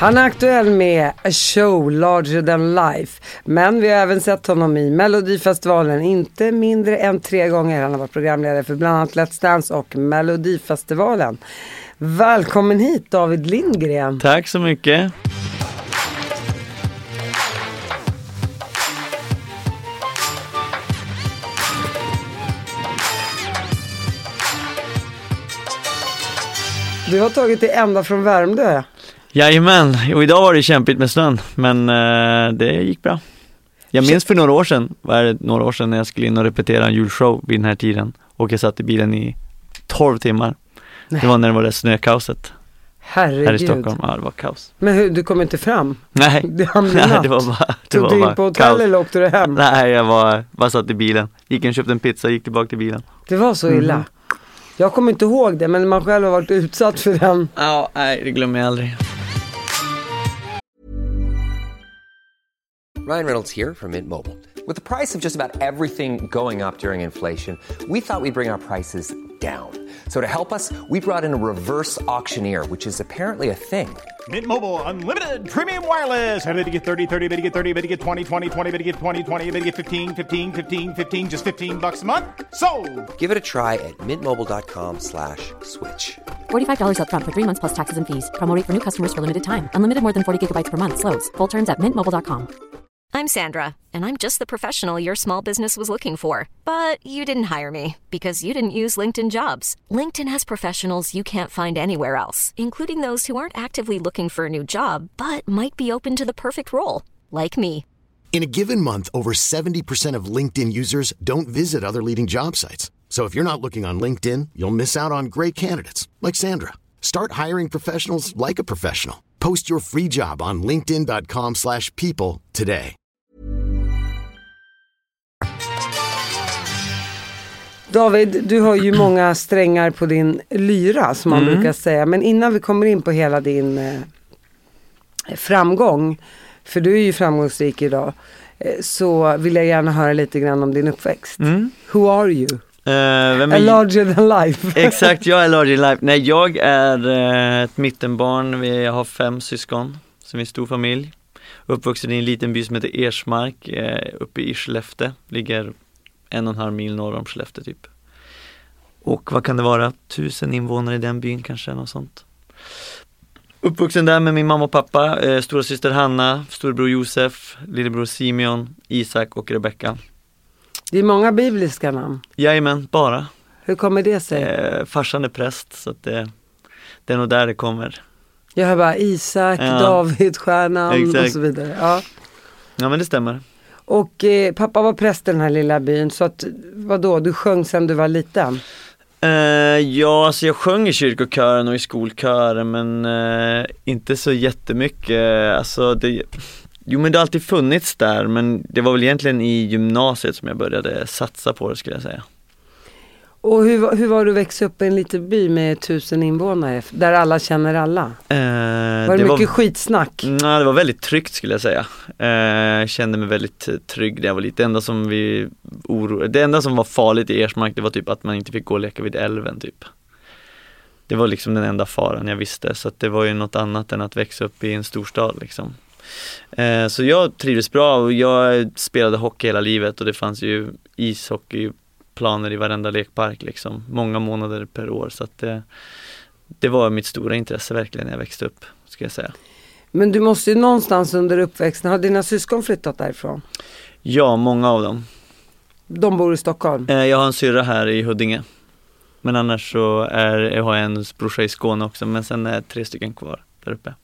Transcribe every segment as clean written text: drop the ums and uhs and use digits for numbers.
Han är aktuell med A Show Larger Than Life. Men vi har även sett honom i Melodifestivalen inte mindre än 3 gånger. Han har varit programledare för bland annat Let's Dance och Melodifestivalen. Välkommen hit David Lindgren. Tack så mycket. Du har tagit det ända från Värmdö. Jajamän, och idag var det kämpigt med snön, men det gick bra. Jag minns för några år sedan när jag skulle in och repetera en julshow vid den här tiden. Och jag satt i bilen i 12 timmar. Nej. Det var när det var det snökaoset. Herregud. Här i Stockholm, ja, det var kaos. Men du kom inte fram? Nej, det var bara tog du in på hotell kaos. Eller åkte du hem? Nej, jag bara satt i bilen. Gick och köpte en pizza och gick tillbaka till bilen. Det var så illa? Jag kommer inte ihåg det, men man själv har varit utsatt för den. Ja, nej, det glömmer jag aldrig. Ryan Reynolds here from Mint Mobile. With the price of just about everything going up during inflation, we thought we'd bring our prices down. So to help us, we brought in a reverse auctioneer, which is apparently a thing. Mint Mobile Unlimited Premium Wireless. How to get 30, 30, bit to get 30, bit to get 20, 20, 20, bit to get 20, 20, bit to get 15, 15, 15, 15, just $15 a month? Sold! Give it a try at mintmobile.com/switch. $45 up front for 3 months plus taxes and fees. Promo rate for new customers for limited time. Unlimited more than 40 gigabytes per month. Slows full terms at mintmobile.com. I'm Sandra, and I'm just the professional your small business was looking for. But you didn't hire me because you didn't use LinkedIn Jobs. LinkedIn has professionals you can't find anywhere else, including those who aren't actively looking for a new job, but might be open to the perfect role, like me. In a given month, over 70% of LinkedIn users don't visit other leading job sites. So if you're not looking on LinkedIn, you'll miss out on great candidates, like Sandra. Start hiring professionals like a professional. Post your free job on linkedin.com/people today. David, du har ju många strängar på din lyra som man brukar säga. Men innan vi kommer in på hela din framgång, för du är ju framgångsrik idag, så vill jag gärna höra lite grann om din uppväxt. Who are you? A larger than life. Exakt, jag är larger than life. Nej, jag är ett mittenbarn. Jag har 5 syskon, som är en stor familj. Uppvuxen i en liten by som heter Ersmark, uppe i Skellefteå. Ligger 1,5 mil norr om Skellefteå typ. Och vad kan det vara? 1000 invånare i den byn kanske, något sånt. Uppvuxen där med min mamma och pappa, stora syster Hanna, storbror Josef, lillebror Simeon, Isak och Rebecka. Det är många bibliska namn. Jajamän, bara. Hur kommer det sig? Farsan är präst, så att det är nog där det kommer. Jag hör bara Isak, David, stjärnan och så vidare. Ja, men det stämmer. Och pappa var präst i den här lilla byn, så att, vadå, du sjöng sedan du var liten? Ja, alltså jag sjöng i kyrkokören och i skolkören, men inte så jättemycket. Alltså men det har alltid funnits där, men det var väl egentligen i gymnasiet som jag började satsa på det, skulle jag säga. Och hur var du växa upp i en liten by med 1000 invånare, där alla känner alla? Var det mycket skitsnack? Nej, det var väldigt tryggt, skulle jag säga. Jag kände mig väldigt trygg när jag var lite. Det enda som var farligt i Ersmark, det var typ att man inte fick gå och leka vid älven typ. Det var liksom den enda faran jag visste, så att det var ju något annat än att växa upp i en storstad liksom. Så jag trivdes bra, och jag spelade hockey hela livet, och det fanns ju ishockeyplaner i varenda lekpark liksom, många månader per år, så att det var mitt stora intresse verkligen när jag växte upp, ska jag säga. Men du måste ju någonstans under uppväxten, har dina syskon flyttat därifrån? Ja, många av dem. De bor i Stockholm? Jag har en syrra här i Huddinge, men annars så jag har en brorsa i Skåne också, men sen är 3 stycken kvar där uppe.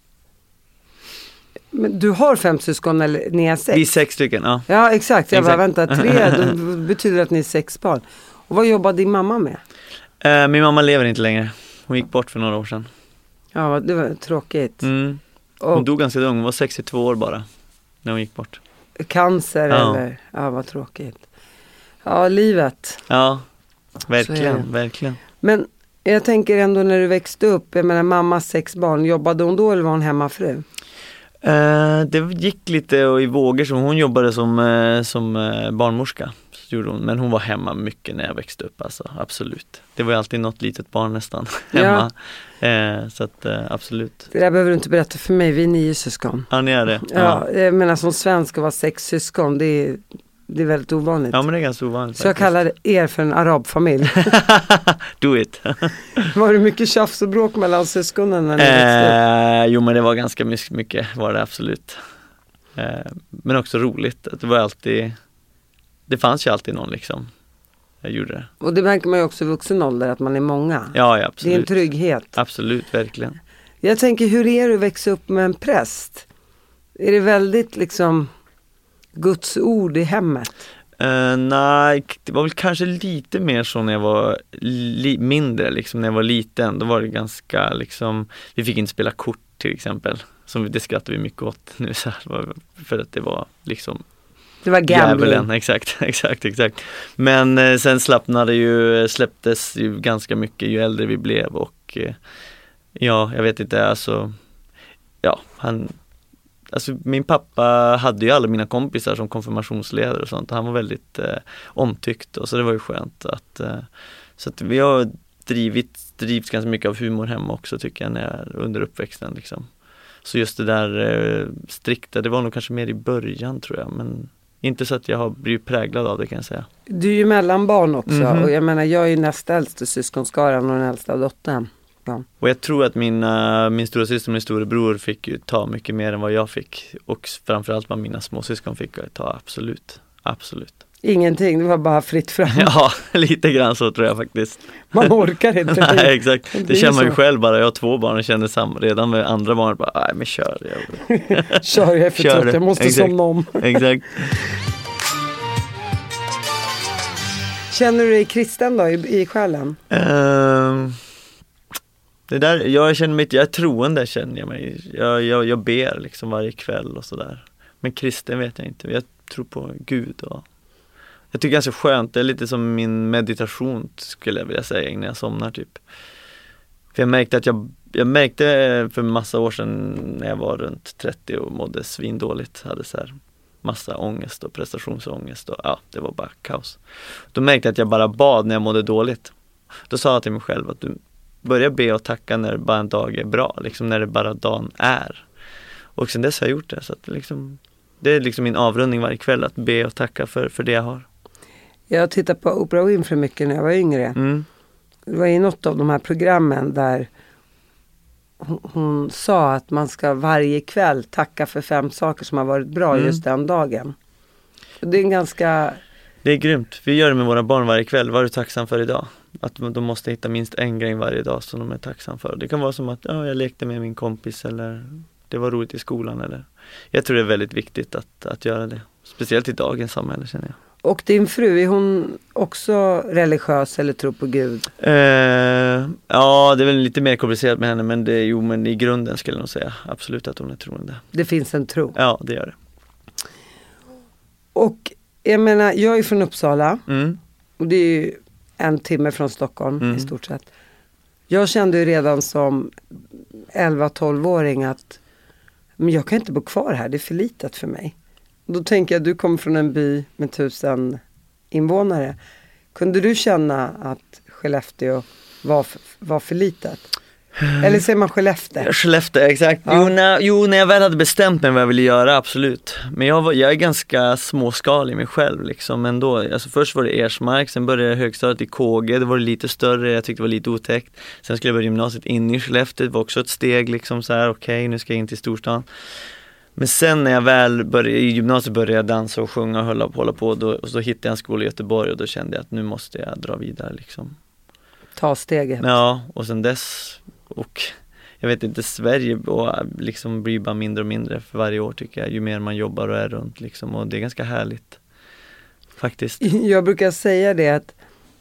Men du har 5 syskon, eller ni är 6? Vi är 6 stycken, ja. Ja, exakt. Jag bara väntar, 3, då betyder att ni är 6 barn. Och vad jobbar din mamma med? Min mamma lever inte längre. Hon gick bort för några år sedan. Ja, det var tråkigt. Hon dog ganska ung, hon var 62 år bara när hon gick bort. Cancer eller? Ja, vad tråkigt. Ja, livet. Ja, verkligen. Men jag tänker ändå när du växte upp, jag menar mamma 6 barn, jobbade hon då eller var hon hemmafru? Det gick lite och i vågor, så hon jobbade som barnmorska. gjorde hon. Men hon var hemma mycket när jag växte upp, alltså, absolut. Det var ju alltid något litet barn nästan hemma. Så att absolut. Det där behöver du inte berätta för mig, vi är 9 syskon. Ja, ni är det. Ja, jag menar som svensk att vara 6 syskon, det är väldigt ovanligt. Ja, men det är ganska ovanligt. Så jag kallar er för en arabfamilj. Do it. Var det mycket tjafs och bråk mellan syskonen när ni växte upp? Jo, men det var ganska mycket var det absolut. Men också roligt. Det var alltid, det fanns ju alltid någon liksom. Jag gjorde det. Och det märker man ju också i vuxen ålder, att man är många. Ja, absolut. Det är en trygghet. Absolut, verkligen. Jag tänker, hur är det att växa upp med en präst? Är det väldigt liksom Guds ord i hemmet? Nej, det var väl kanske lite mer så när jag var mindre, liksom när jag var liten. Då var det ganska liksom, vi fick inte spela kort till exempel. Det skrattade vi mycket åt nu så här, för att det var liksom, det var gambling. Djävulen, exakt. Men sen släpptes ju ganska mycket ju äldre vi blev, och ja, jag vet inte, alltså ja, min pappa hade ju alla mina kompisar som konfirmationsledare och sånt. Han var väldigt omtyckt, och så det var ju skönt att så att vi har drivits ganska mycket av humor hemma också, tycker jag, under uppväxten liksom. Så just det där strikta, det var nog kanske mer i början, tror jag, men inte så att jag har blivit präglad av det, kan jag säga. Du är ju mellanbarn också, och jag menar, jag är ju näst äldst i syskonskaran och den äldsta dottern. Ja. Och jag tror att min stora syster och min storebror fick ju ta mycket mer än vad jag fick, och framförallt vad mina småsyskon fick ta, absolut. Ingenting, det var bara fritt fram. Ja, lite grann så tror jag faktiskt. Man orkar inte. Nej, exakt. Det känner man ju själv bara. Jag har 2 barn och känner redan med andra barn bara, nej men kör. Kör, jag är för trött, jag måste somna om. Exakt. Känner du dig kristen då i själen? Det där, jag är troende, känner jag mig. Jag ber liksom varje kväll och sådär. Men kristen vet jag inte. Jag tror på Gud, och jag tycker det är ganska skönt. Det är lite som min meditation, skulle jag vilja säga, innan jag somnar typ. För jag märkte att jag märkte för massa år sedan när jag var runt 30 och mådde svindåligt, hade så här massa ångest och prestationsångest, och ja, det var bara kaos. Då märkte jag att jag bara bad när jag mådde dåligt. Då sa jag till mig själv att du börjar be och tacka när bara en dag är bra, liksom när det bara dagen är. Och sen dess har jag gjort det, så att det är liksom min avrundning varje kväll, att be och tacka för det jag har. Jag tittade på Oprah Winfrey mycket när jag var yngre. Det var i något av de här programmen där hon sa att man ska varje kväll tacka för 5 saker som har varit bra just den dagen. Det är en ganska... Det är grymt. Vi gör det med våra barn varje kväll. Vad är du tacksam för idag? Att de måste hitta minst en grej varje dag som de är tacksam för. Det kan vara som att jag lekte med min kompis, eller det var roligt i skolan. Eller... Jag tror det är väldigt viktigt att göra det. Speciellt i dagens samhälle, känner jag. Och din fru, är hon också religiös eller tror på Gud? Ja, det är väl lite mer komplicerat med henne, men i grunden skulle jag nog säga absolut att hon är troende. Det finns en tro? Ja, det gör det. Och jag menar, jag är från Uppsala, och det är ju 1 timme från Stockholm i stort sett. Jag kände ju redan som 11-12-åring att men jag kan inte bo kvar här, det är för litet för mig. Då tänker jag, du kommer från en by med 1000 invånare. Kunde du känna att Skellefteå var för litet? Eller säger man Skellefteå? Skellefteå, exakt. Ja. Jo, när jag väl hade bestämt mig vad jag ville göra, absolut. Men jag är ganska småskalig i mig själv liksom ändå. Alltså först var det Ersmark, sen började jag högstadiet i KG. Det var lite större, jag tyckte det var lite otäckt. Sen skulle jag börja gymnasiet in i Skellefteå. Det var också ett steg liksom så här, okej, nu ska jag in till storstan. Men sen när jag väl började i gymnasiet, började jag dansa och sjunga och hålla på. Och så hittade jag en skola i Göteborg, och då kände jag att nu måste jag dra vidare liksom. Ta steget. Ja, och sen dess, och jag vet inte, Sverige liksom blir bara mindre och mindre för varje år, tycker jag, ju mer man jobbar och är runt liksom, och det är ganska härligt faktiskt. Jag brukar säga det att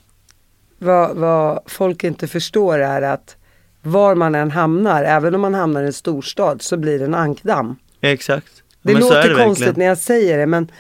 vad folk inte förstår är att var man än hamnar, även om man hamnar i en storstad, så blir det en ankdamm. Exakt. Det låter konstigt när jag säger det, men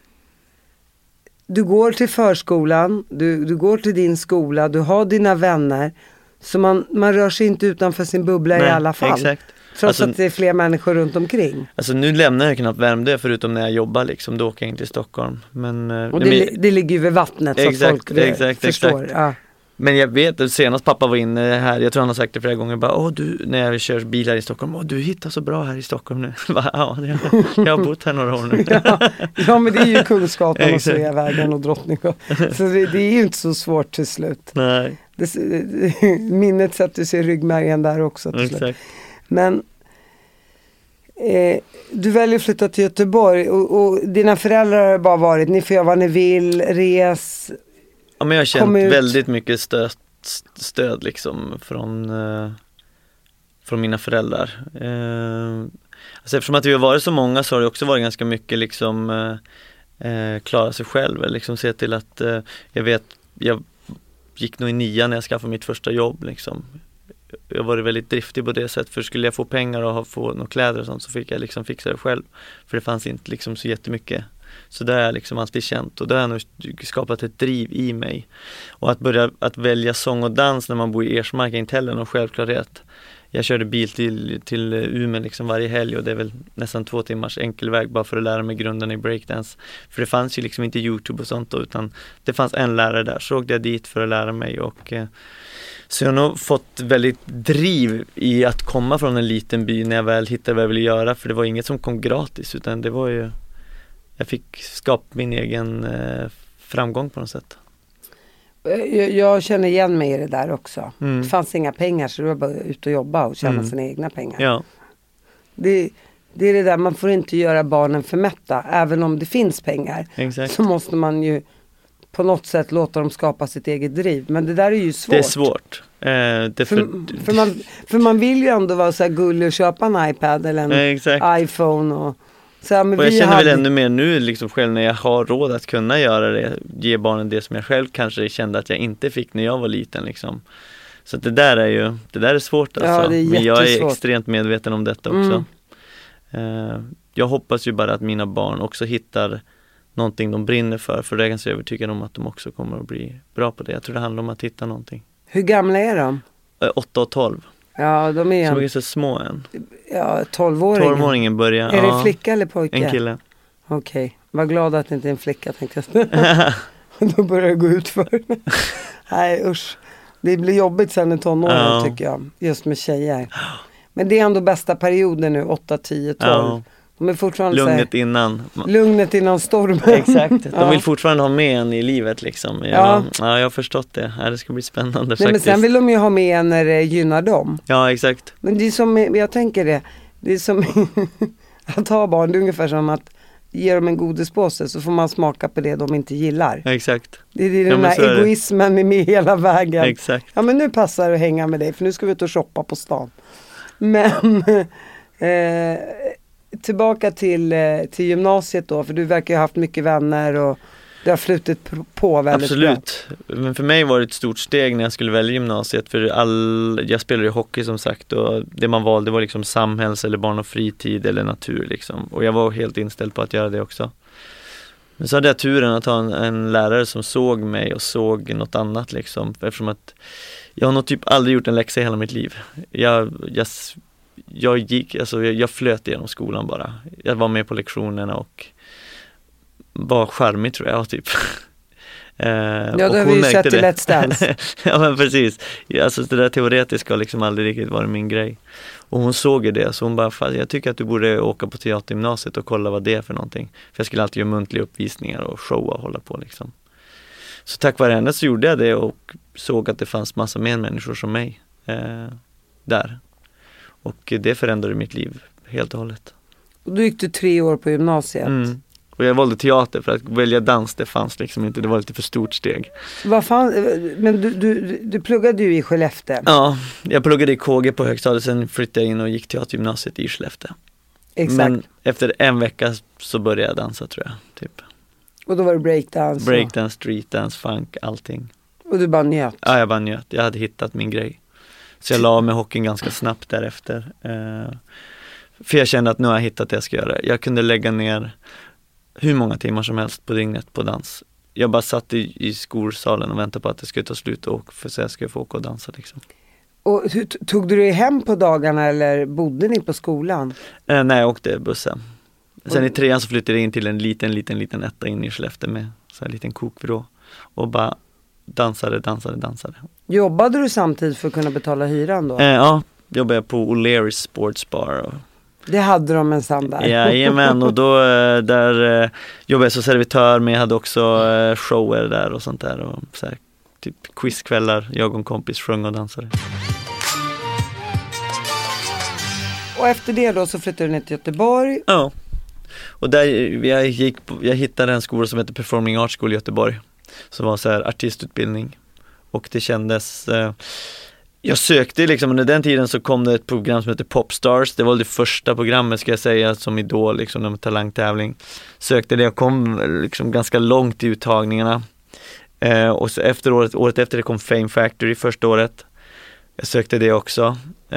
du går till förskolan, du går till din skola, du har dina vänner, så man rör sig inte utanför sin bubbla. Nej, i alla fall. Exakt. Trots att det är fler människor runt omkring. Alltså nu lämnar jag knappt Värmdö förutom när jag jobbar liksom, då åker jag in till Stockholm. Men, och det ligger ju vid vattnet så exakt, att folk förstår. Exakt. Ja. Men jag vet, senast pappa var inne här, jag tror han har sagt det flera gånger, bara, när jag kör bil här i Stockholm, du hittar så bra här i Stockholm nu. Ja, jag har bott här några år nu. ja, men det är ju Kungsgatan och Sveavägen och Drottninggatan. Så det är ju inte så svårt till slut. Nej. Minnet sätter sig i ryggmärgen där också till slut. Men du väljer att flytta till Göteborg och dina föräldrar har bara varit, ni får göra vad ni vill, res. Ja, men jag har känt väldigt mycket stöd liksom från mina föräldrar. Alltså eftersom att vi har varit så många så har det också varit ganska mycket liksom klara sig själv, liksom se till att jag gick nog i 9 när jag skaffade mitt första jobb liksom. Jag var väldigt driftig på det sättet, för skulle jag få pengar och få några kläder och sånt så fick jag liksom fixa det själv, för det fanns inte liksom så jättemycket. Så det har jag liksom alltid känt, och det har nog skapat ett driv i mig. Och att börja att välja sång och dans när man bor i Ersmark är inte heller någon självklarhet. Jag körde bil till Umeå liksom varje helg, och det är väl nästan 2 timmars enkelväg bara för att lära mig grunden i breakdance. För det fanns ju liksom inte YouTube och sånt då, utan det fanns en lärare där, så åkte jag dit för att lära mig. Och så jag har nog fått väldigt driv i att komma från en liten by när jag väl hittade vad jag ville göra, för det var inget som kom gratis, utan det var ju, jag fick skapa min egen framgång på något sätt. Jag känner igen mig i det där också. Det fanns inga pengar, så du var bara ut och jobba och tjäna sina egna pengar. Ja. Det är det där, man får inte göra barnen för mätta. Även om det finns pengar. Exakt. Så måste man ju på något sätt låta dem skapa sitt eget driv. Men det där är ju svårt. Det är svårt. För man vill ju ändå vara så här gullig och köpa en iPad eller en iPhone och så här, men och jag känner väl ännu mer nu liksom själv, när jag har råd att kunna göra det, ge barnen det som jag själv kanske kände att jag inte fick när jag var liten liksom. Så det där är svårt alltså. Ja, det är men jag är extremt medveten om detta också. Jag hoppas ju bara att mina barn också hittar någonting de brinner för det är jag ganska övertygad om att de också kommer att bli bra på det. Jag tror det handlar om att hitta någonting. Hur gamla är de? 8 och 12. Ja, de är så de är så små än. Ja, 12-åringen. 12-åringen börjar. Är det flicka eller pojke? En kille. Okej, var glad att det inte är en flicka, tänkte jag. Då börjar det gå ut för. Nej, usch. Det blir jobbigt sen i tonåren tycker jag. Just med tjejer. Men det är ändå bästa perioden nu, 8, 10, 12. Ja. De är fortfarande lugnet innan stormen. Exakt, de vill fortfarande ha med en i livet liksom. Ja, jag har förstått det. Det ska bli spännande faktiskt. Men sen vill de ju ha med en när det gynnar dem. Ja, exakt. Men det är som, jag tänker det är som att ha barn, det är ungefär som att ge dem en godispåse så får man smaka på det de inte gillar. Exakt. Det är den här egoismen är med hela vägen. Exakt. Ja, men nu passar det att hänga med dig, för nu ska vi ut och shoppa på stan. Men tillbaka till gymnasiet då, för du verkar ju ha haft mycket vänner och det har flutit på väldigt Absolut. Bra. Men för mig var det ett stort steg när jag skulle välja gymnasiet, för jag spelade ju hockey som sagt, och det man valde var liksom samhälls- eller barn- och fritid eller natur liksom. Och jag var helt inställd på att göra det också. Men så hade jag turen att ha en lärare som såg mig och såg något annat liksom, eftersom att jag har nog typ aldrig gjort en läxa i hela mitt liv. Jag flöt igenom skolan bara. Jag var med på lektionerna och var charmig tror jag typ. Ja, det har vi ju sett i Let's Dance. Ja, men precis. Alltså det där teoretiska har liksom aldrig riktigt varit min grej. Och hon såg ju det, så hon bara, jag tycker att du borde åka på teatergymnasiet och kolla vad det är för någonting. För jag skulle alltid göra muntliga uppvisningar och showa och hålla på liksom. Så tack vare henne så gjorde jag det och såg att det fanns massa mer människor som mig där. Och det förändrade mitt liv helt och hållet. Och du gick du 3 år på gymnasiet. Och jag valde teater för att välja dans, det fanns liksom inte, det var lite för stort steg. Vad fan, men du pluggade ju i Skellefteå. Ja, jag pluggade i KG på högstadiet, sen flyttade jag in och gick teatergymnasiet i Skellefteå. Exakt. Men efter en vecka så började jag dansa tror jag, typ. Och då var det breakdance? Breakdance, streetdance, funk, allting. Och du bara njöt? Ja, jag bara njöt. Jag hade hittat min grej. Så jag la med hockeyn ganska snabbt därefter. För jag kände att nu har jag hittat det jag ska göra. Jag kunde lägga ner hur många timmar som helst på dygnet på dans. Jag bara satt i skolsalen och väntade på att det skulle ta slut och för att jag skulle få åka och dansa liksom. Och tog du dig hem på dagarna eller bodde ni på skolan? Nej, jag åkte bussen. Sen i 3:an så flyttade jag in till en liten etta in i Skellefteå med så här en liten kokvrå. Och bara dansade. Jobbade du samtidigt för att kunna betala hyran då? Ja, jobbade jag på O'Leary's Sports Bar. Och det hade de en sån där. Jajamän, och då där jobbade jag som servitör, men jag hade också shower där och sånt där. Och så här, typ quizkvällar, jag och en kompis sjöng och dansade. Och efter det då så flyttade du ner till Göteborg. Ja, och där jag hittade en skola som heter Performing Arts School i Göteborg. Som var så här artistutbildning. Och det kändes... jag sökte liksom, under den tiden så kom det ett program som heter Popstars. Det var det första programmet, ska jag säga, som Idol, liksom en talangtävling. Sökte det och kom liksom ganska långt i uttagningarna. Och så året efter det kom Fame Factory första året. Jag sökte det också.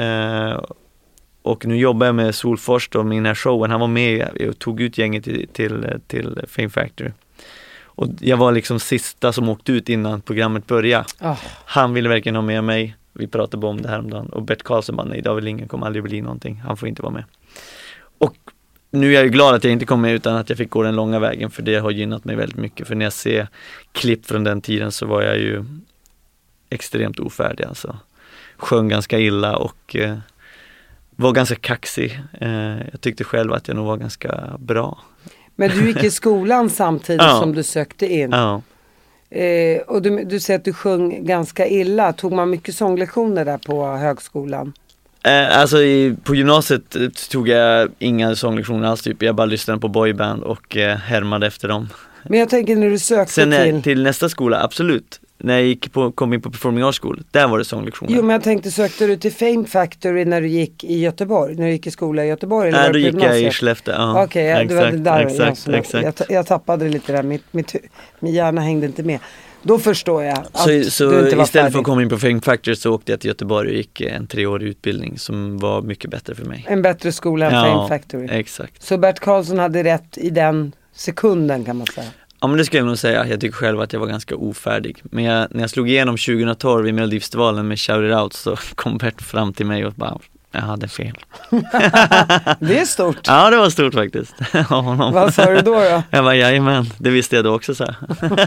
Och nu jobbar jag med Solfors då, med den här showen. Han var med och tog ut gänget till Fame Factory. Och jag var liksom sista som åkte ut innan programmet började. Han ville verkligen ha med mig. Vi pratade bara om det här om dagen. Och Bert Karlsson bara, nej, David Lindgren kommer aldrig bli någonting. Han får inte vara med. Och nu är jag ju glad att jag inte kom med, utan att jag fick gå den långa vägen. För det har gynnat mig väldigt mycket. För när jag ser klipp från den tiden så var jag ju extremt ofärdig. Alltså. Sjöng ganska illa och var ganska kaxig. Jag tyckte själv att jag nog var ganska bra. Men du gick i skolan samtidigt som du sökte in. Ja. Och du säger att du sjöng ganska illa. Tog man mycket sånglektioner där på högskolan? Alltså på gymnasiet tog jag inga sånglektioner alls. Typ. Jag bara lyssnade på boyband och härmade efter dem. Men jag tänker när du sökte till nästa skola, absolut. När jag kom in på Performing Arts School, där var det sånglektioner. Jo, men jag tänkte, sökte du till Fame Factory när du gick i Göteborg? När du gick i skola i Göteborg? Nej, då gick jag i Skellefteå. Ja. Okej, det var det där. Exakt. Jag tappade lite där, min hjärna hängde inte med. Då förstår jag att så du inte var istället färdig. för att komma in på Fame Factory så åkte jag till Göteborg och gick en 3-årig utbildning som var mycket bättre för mig. En bättre skola än Fame Factory. Exakt. Så Bert Karlsson hade rätt i den sekunden, kan man säga. Ja, men det skulle jag nog säga. Jag tycker själv att jag var ganska ofärdig. Men när jag slog igenom 2012 i Melodifestivalen med Shout It Out så kom Bert fram till mig och bara, jag hade fel. Det är stort. Ja, det var stort faktiskt. Vad sa du då? Jag bara, jajamän, det visste jag då också, så.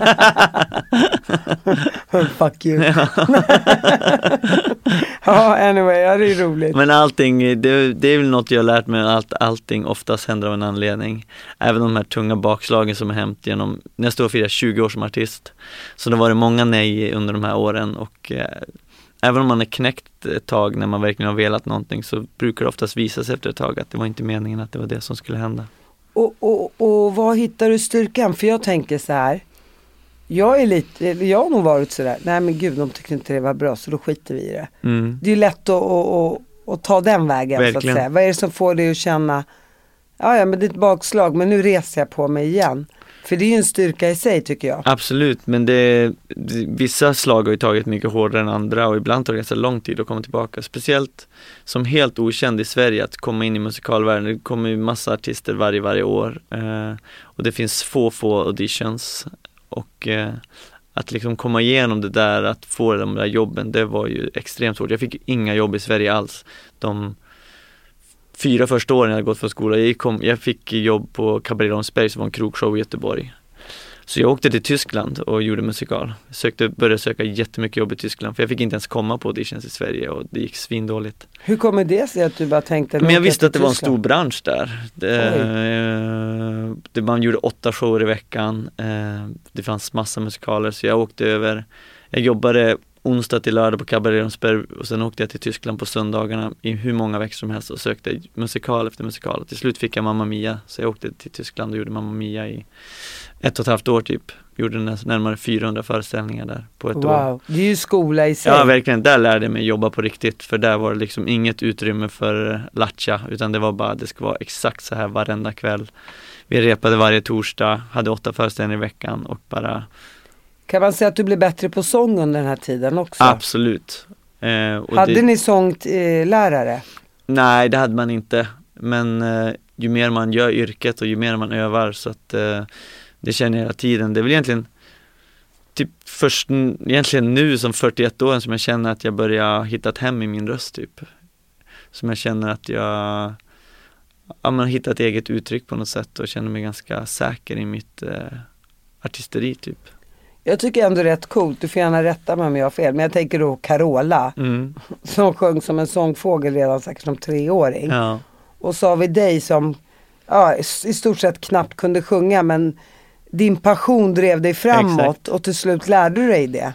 Fuck you. Ja, anyway, ja, det är roligt. Men allting, det är väl något jag har lärt mig, att allting oftast händer av en anledning. Även de här tunga bakslagen som har hänt genom, nästa år firar 20 år som artist. Så det var det många nej under de här åren, och även om man är knäckt ett tag när man verkligen har velat någonting, så brukar det oftast visa sig efter ett tag att det var inte meningen att det var det som skulle hända. Och vad hittar du styrkan? För jag tänker så här, jag har nog varit så där, nej men gud, de tyckte inte det var bra, så då skiter vi i det. Det är ju lätt att ta den vägen, verkligen. Så att säga. Vad är det som får dig att känna, ja men det är ett bakslag, men nu reser jag på mig igen? För det är ju en styrka i sig, tycker jag. Absolut, men vissa slag har ju tagit mycket hårdare än andra, och ibland tar det ganska lång tid att komma tillbaka. Speciellt som helt okänd i Sverige att komma in i musikalvärlden. Det kommer ju massa artister varje år, och det finns få auditions, och att liksom komma igenom det där, att få de där jobben, det var ju extremt svårt. Jag fick inga jobb i Sverige alls. De 4 första åren jag hade gått från skolan, jag fick jobb på Cabaret Romsberg, som var en krogshow i Göteborg. Så jag åkte till Tyskland och gjorde musikal. Började söka jättemycket jobb i Tyskland, för jag fick inte ens komma på auditions i Sverige, och det gick svindåligt. Hur kommer det sig att du bara tänkte? Men jag visste att det var en stor bransch där. Man gjorde 8 shower i veckan. Det fanns massa musikaler, så jag åkte över. Jag jobbade onsdag till lördag på Cabaret Romsberg, och sen åkte jag till Tyskland på söndagarna i hur många veckor som helst och sökte musikal efter musikal. Till slut fick jag Mamma Mia, så jag åkte till Tyskland och gjorde Mamma Mia i 1,5 år typ. Gjorde närmare 400 föreställningar där på ett år. Wow, det är ju skola i sig. Ja, verkligen. Där lärde jag mig jobba på riktigt, för där var det liksom inget utrymme för latcha, utan det var bara, det ska vara exakt så här varenda kväll. Vi repade varje torsdag, hade 8 föreställningar i veckan, och bara... Kan man säga att du blev bättre på sång under den här tiden också? Absolut. Hade ni sånglärare? Nej, det hade man inte. Men ju mer man gör yrket och ju mer man övar, så att det känner jag hela tiden. Det är väl egentligen typ först egentligen nu som 41 år som jag känner att jag börjar hitta ett hem i min röst typ. Som jag känner att jag har hittat ett eget uttryck på något sätt och känner mig ganska säker i mitt artisteri typ. Jag tycker ändå rätt coolt, du får gärna rätta mig om jag har fel, men jag tänker då Carola som sjöng som en sångfågel redan säkert som 3-åring. Ja. Och så har vi dig som i stort sett knappt kunde sjunga, men din passion drev dig framåt. Exakt. Och till slut lärde du dig det.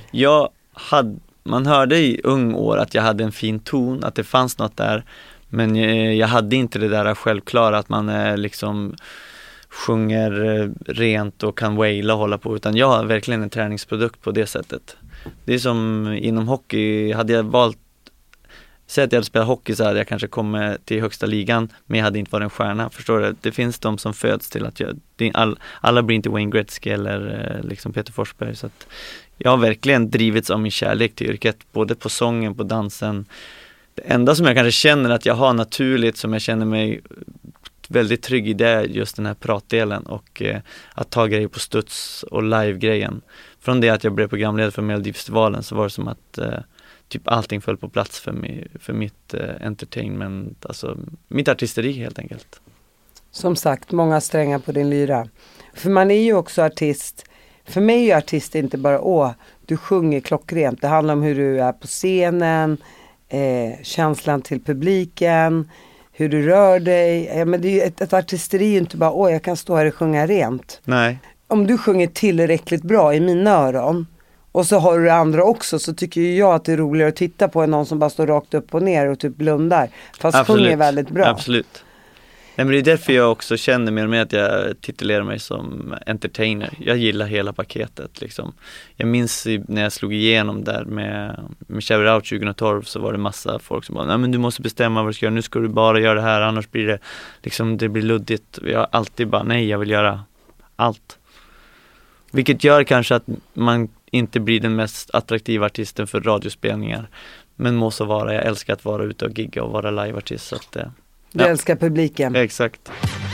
Man hörde i ung år att jag hade en fin ton, att det fanns något där, men jag hade inte det där självklara att man liksom sjunger rent och kan waila och hålla på, utan jag har verkligen en träningsprodukt på det sättet. Det är som inom hockey, hade jag valt, säg att jag hade spelat hockey så hade jag kanske kommit till högsta ligan, men jag hade inte varit en stjärna, förstår du? Det finns de som föds till att alla blir inte Wayne Gretzky eller liksom Peter Forsberg, så att jag har verkligen drivits av min kärlek till yrket, både på sången, på dansen. Det enda som jag kanske känner att jag har naturligt, som jag känner mig väldigt trygg i, det är just den här pratdelen och att ta grejer på studs och live-grejen. Från det att jag blev programledare för Melodifestivalen så var det som att typ allting föll på plats för mitt entertainment, alltså mitt artisteri helt enkelt. Som sagt, många strängar på din lyra. För man är ju också artist. För mig är artist inte bara du sjunger klockrent. Det handlar om hur du är på scenen, känslan till publiken, hur du rör dig. Men det är ju ett artisteri är inte bara jag kan stå här och sjunga rent. Nej. Om du sjunger tillräckligt bra i mina öron och så har du det andra också, så tycker ju jag att det är roligare att titta på än någon som bara står rakt upp och ner och typ blundar. Fast sjunger väldigt bra. Absolut. Nej, men det är därför jag också känner mer och mer att jag titulerar mig som entertainer. Jag gillar hela paketet liksom. Jag minns när jag slog igenom där med Shout Out 2012, så var det massa folk som bara, nej men du måste bestämma vad du ska göra, nu ska du bara göra det här, annars blir det liksom, det blir luddigt. Jag har alltid bara, nej jag vill göra allt. Vilket gör kanske att man inte blir den mest attraktiva artisten för radiospelningar. Men måste vara, jag älskar att vara ute och gigga och vara liveartist, så att du älskar publiken. Exakt.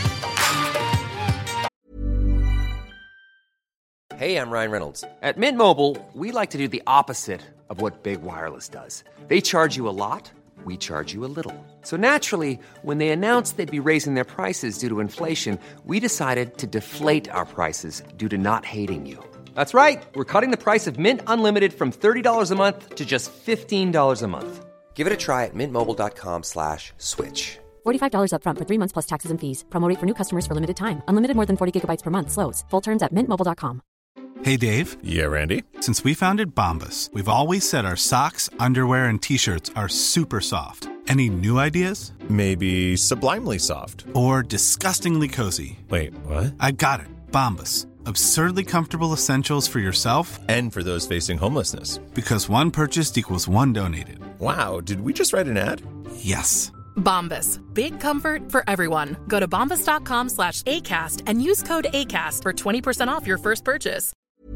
Hey, I'm Ryan Reynolds. At Mint Mobile, we like to do the opposite of what Big Wireless does. They charge you a lot, we charge you a little. So naturally, when they announced they'd be raising their prices due to inflation, we decided to deflate our prices due to not hating you. That's right. We're cutting the price of Mint Unlimited from $30 a month to just $15 a month. Give it a try at mintmobile.com/switch. $45 up front for 3 months plus taxes and fees. Promo rate for new customers for limited time. Unlimited more than 40 gigabytes per month slows. Full terms at mintmobile.com. Hey, Dave. Yeah, Randy. Since we founded Bombas, we've always said our socks, underwear, and T-shirts are super soft. Any new ideas? Maybe sublimely soft. Or disgustingly cozy. Wait, what? I got it. Bombas. Absurdly comfortable essentials for yourself and for those facing homelessness. Because one purchased equals one donated. Wow, did we just write an ad? Yes. Bombas. Big comfort for everyone. Go to bombas.com/ACAST and use code ACAST for 20% off your first purchase.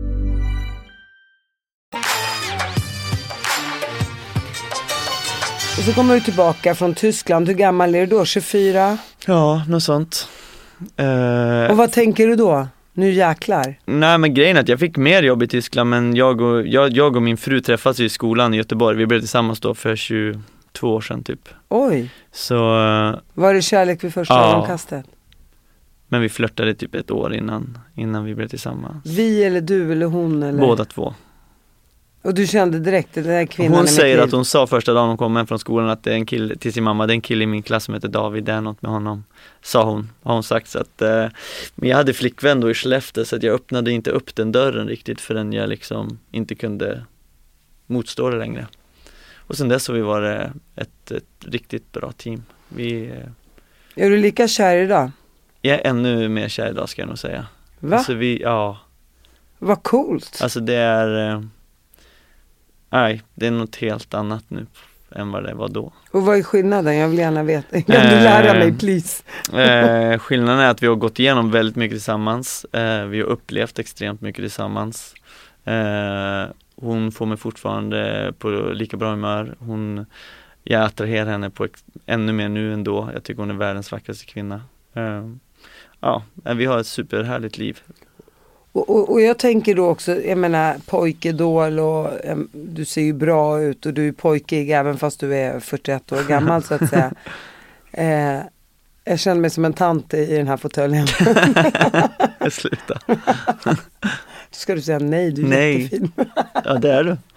Och så kommer du tillbaka från Tyskland. Hur gammal är du då? 24? Ja, något sånt. Och vad tänker du då? Nu jäklar. Nej, men grejen är att jag fick mer jobb i Tyskland, men jag och min fru träffades i skolan i Göteborg. Vi blev tillsammans då för 22 år sedan typ. Oj. Så var det kärlek vid första ögonkastet? Men vi flörtade typ ett år innan vi blev tillsammans. Vi eller du eller hon eller? Båda två. Och du kände direkt den här kvinnan? Hon säger att hon sa första dagen hon kom hem från skolan att det är en kille till sin mamma, det är en kille i min klass som heter David, det är något med honom, sa hon, har hon sagt. Så att, men jag hade flickvän då i Skellefteå, så att jag öppnade inte upp den dörren riktigt förrän jag liksom inte kunde motstå det längre. Och sen dess har vi varit ett riktigt bra team. Är du lika kär idag? Jag är ännu mer kär idag, ska jag nog säga. Va? Alltså vad coolt. Alltså det är det är något helt annat nu än vad det var då. Och vad är skillnaden? Jag vill gärna veta. Jag vill lära mig, please. Skillnaden är att vi har gått igenom väldigt mycket tillsammans. Vi har upplevt extremt mycket tillsammans. Hon får mig fortfarande på lika bra humör. Jag attraherar henne på ännu mer nu än då. Jag tycker hon är världens vackraste kvinna. Vi har ett superhärligt liv. Och jag tänker då också, jag menar pojkedål och du ser ju bra ut och du är pojkig även fast du är 41 år gammal så att säga. Jag känner mig som en tant i den här fåtöljen. Sluta. Ska du säga nej, du är jättefin. Ja, det är du.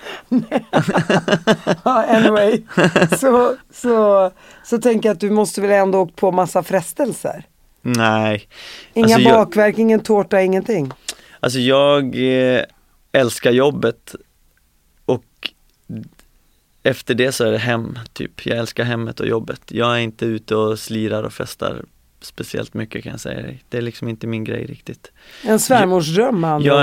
Anyway. Så tänker jag att du måste väl ändå åka på massa frestelser. Nej. Inga bakverk, ingen tårta, ingenting. Alltså jag älskar jobbet och efter det så är det hem typ. Jag älskar hemmet och jobbet. Jag är inte ute och slirar och festar speciellt mycket kan jag säga. Det är liksom inte min grej riktigt. En svärmorsdröm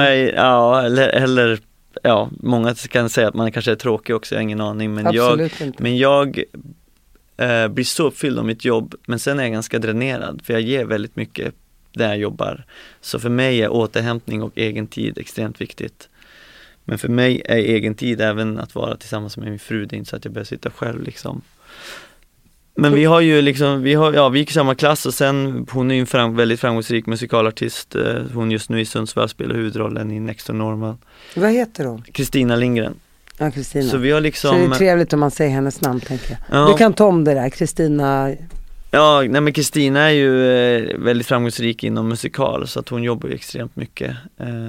eller många kan säga att man kanske är tråkig också, jag har ingen aning. Men jag blir så uppfylld av mitt jobb, men sen är jag ganska dränerad för jag ger väldigt mycket där jag jobbar. Så för mig är återhämtning och egen tid extremt viktigt. Men för mig är egen tid även att vara tillsammans med min fru. Det är inte så att jag behöver sitta själv liksom. Men vi har ju liksom, vi gick i samma klass och sen, hon är ju en väldigt framgångsrik musikalartist. Hon just nu i Sundsvall spelar huvudrollen i Next to Normal. Vad heter hon? Kristina Lindgren. Ja, Kristina. Så vi har liksom... Så det är trevligt om man säger hennes namn, tänker jag. Ja. Du kan ta om det där, Kristina... Ja, nej men Kristina är ju väldigt framgångsrik inom musikal så att hon jobbar ju extremt mycket.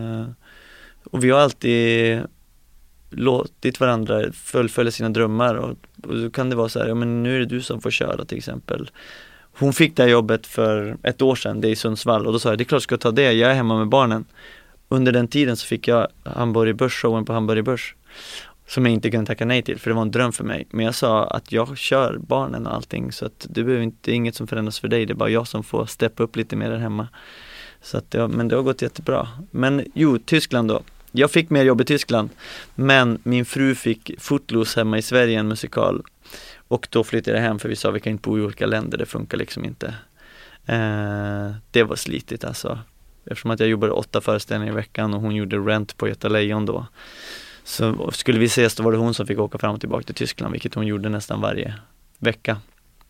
Och vi har alltid låtit varandra fullfölja sina drömmar och då kan det vara så här, ja men nu är det du som får köra till exempel. Hon fick det här jobbet för ett år sedan, det är i Sundsvall, och då sa jag, det är klart jag ska ta det, jag är hemma med barnen. Under den tiden så fick jag Hamburger Börs-showen på Hamburger Börs som jag inte kunde tacka nej till, för det var en dröm för mig. Men jag sa att jag kör barnen och allting, så att det behöver inte, inget som förändras för dig, det är bara jag som får steppa upp lite mer där hemma. Så att men det har gått jättebra. Men Tyskland då. Jag fick mer jobb i Tyskland, men min fru fick Footloose hemma i Sverige, en musikal. Och då flyttade jag hem för vi sa vi kan inte bo i olika länder, det funkar liksom inte. Det var slitigt alltså. Eftersom att jag jobbade 8 föreställningar i veckan och hon gjorde Rent på Göta Lejon då. Så skulle vi ses, då var det hon som fick åka fram och tillbaka till Tyskland, vilket hon gjorde nästan varje vecka.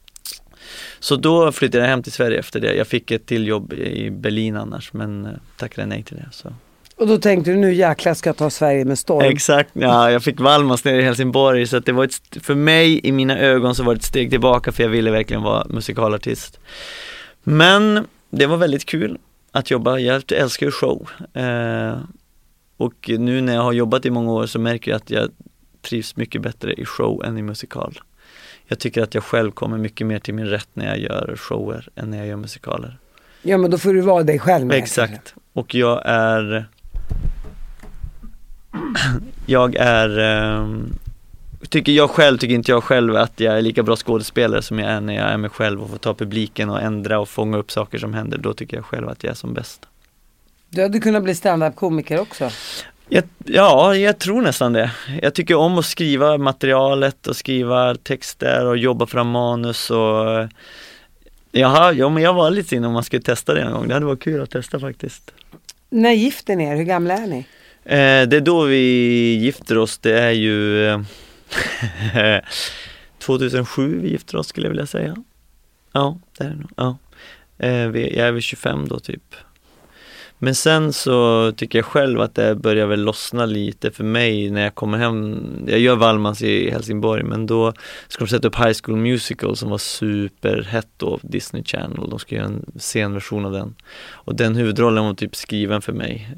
Så då flyttade jag hem till Sverige efter det. Jag fick ett till jobb i Berlin annars, men tackade nej till det. Så. Och då tänkte du, nu jäkla ska jag ta Sverige med storm. Exakt, ja, jag fick Valmas nere i Helsingborg, så att det var för mig i mina ögon så var det ett steg tillbaka, för jag ville verkligen vara musikalartist. Men det var väldigt kul att jobba, jag älskar ju show. Och nu när jag har jobbat i många år så märker jag att jag trivs mycket bättre i show än i musikal. Jag tycker att jag själv kommer mycket mer till min rätt när jag gör shower än när jag gör musikaler. Ja, men då får du vara dig själv med. Exakt. Och jag tycker inte jag själv att jag är lika bra skådespelare som jag är när jag är mig själv och får ta publiken och ändra och fånga upp saker som händer. Då tycker jag själv att jag är som bäst. Du hade kunnat bli stand-up-komiker också. Ja, jag tror nästan det. Jag tycker om att skriva materialet och skriva texter och jobba fram manus och men jag var lite inne om man skulle testa det en gång. Det hade varit kul att testa faktiskt. När gifter ni er? Hur gamla är ni? Det är då vi gifter oss. Det är ju 2007 vi gifter oss, skulle jag vilja säga. Ja, det är det nog. Ja. Jag är väl 25 då typ. Men sen så tycker jag själv att det börjar väl lossna lite för mig när jag kommer hem. Jag gör Valmas i Helsingborg, men då ska de sätta upp High School Musical som var superhett då, Disney Channel. De ska göra en scenversion av den. Och den huvudrollen var typ skriven för mig.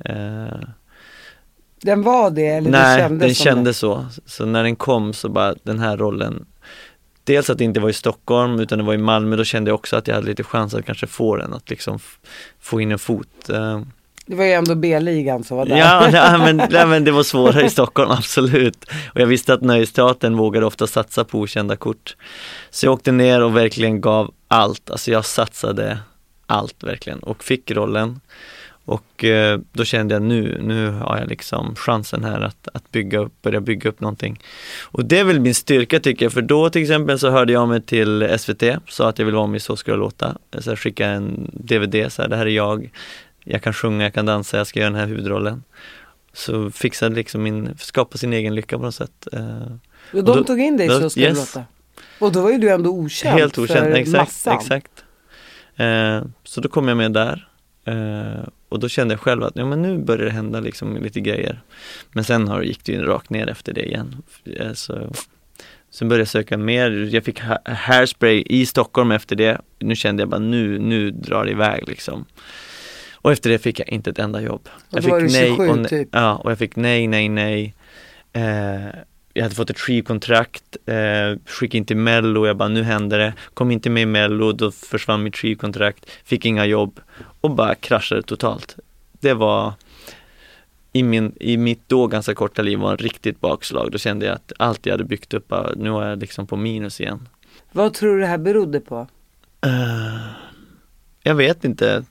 Den var det? Eller nej, den kändes så. Så när den kom så bara, den här rollen. Dels att det inte var i Stockholm utan det var i Malmö, då kände jag också att jag hade lite chans att kanske få den, att liksom få in en fot. Det var ju ändå B-ligan så var det. Ja, men det var svårare i Stockholm, absolut. Och jag visste att Nöjesteatern vågade ofta satsa på okända kort. Så jag åkte ner och verkligen gav allt. Alltså jag satsade allt verkligen och fick rollen. Och då kände jag nu har jag liksom chansen här att börja bygga upp någonting. Och det är väl min styrka tycker jag. För då till exempel så hörde jag mig till SVT. Sa att jag vill vara med Så ska det låta. Så jag skickade en DVD så här, det här är jag kan sjunga, jag kan dansa, jag ska göra den här huvudrollen. Så fixade liksom skapa sin egen lycka på något sätt. Och de tog in dig i Så ska det låta. Och då var ju du ändå okänd. Helt okänd, exakt. Så då kom jag med där. Och då kände jag själv att men nu börjar det hända liksom lite grejer. Men sen gick det ju rakt ner efter det igen. Sen började jag söka mer. Jag fick Hairspray i Stockholm efter det. Nu kände jag bara nu drar det iväg liksom. Och efter det fick jag inte ett enda jobb. Och då var du 27 typ. Ja, och jag fick nej. Jag hade fått ett skivkontrakt, skickade in till Mello, jag bara nu händer det. Kom inte med i Mello, då försvann mitt skivkontrakt. Fick inga jobb och bara kraschade totalt. Det var i mitt då ganska korta liv var en riktigt bakslag. Då kände jag att allt jag hade byggt upp, nu är jag liksom på minus igen. Vad tror du det här berodde på? Jag vet inte.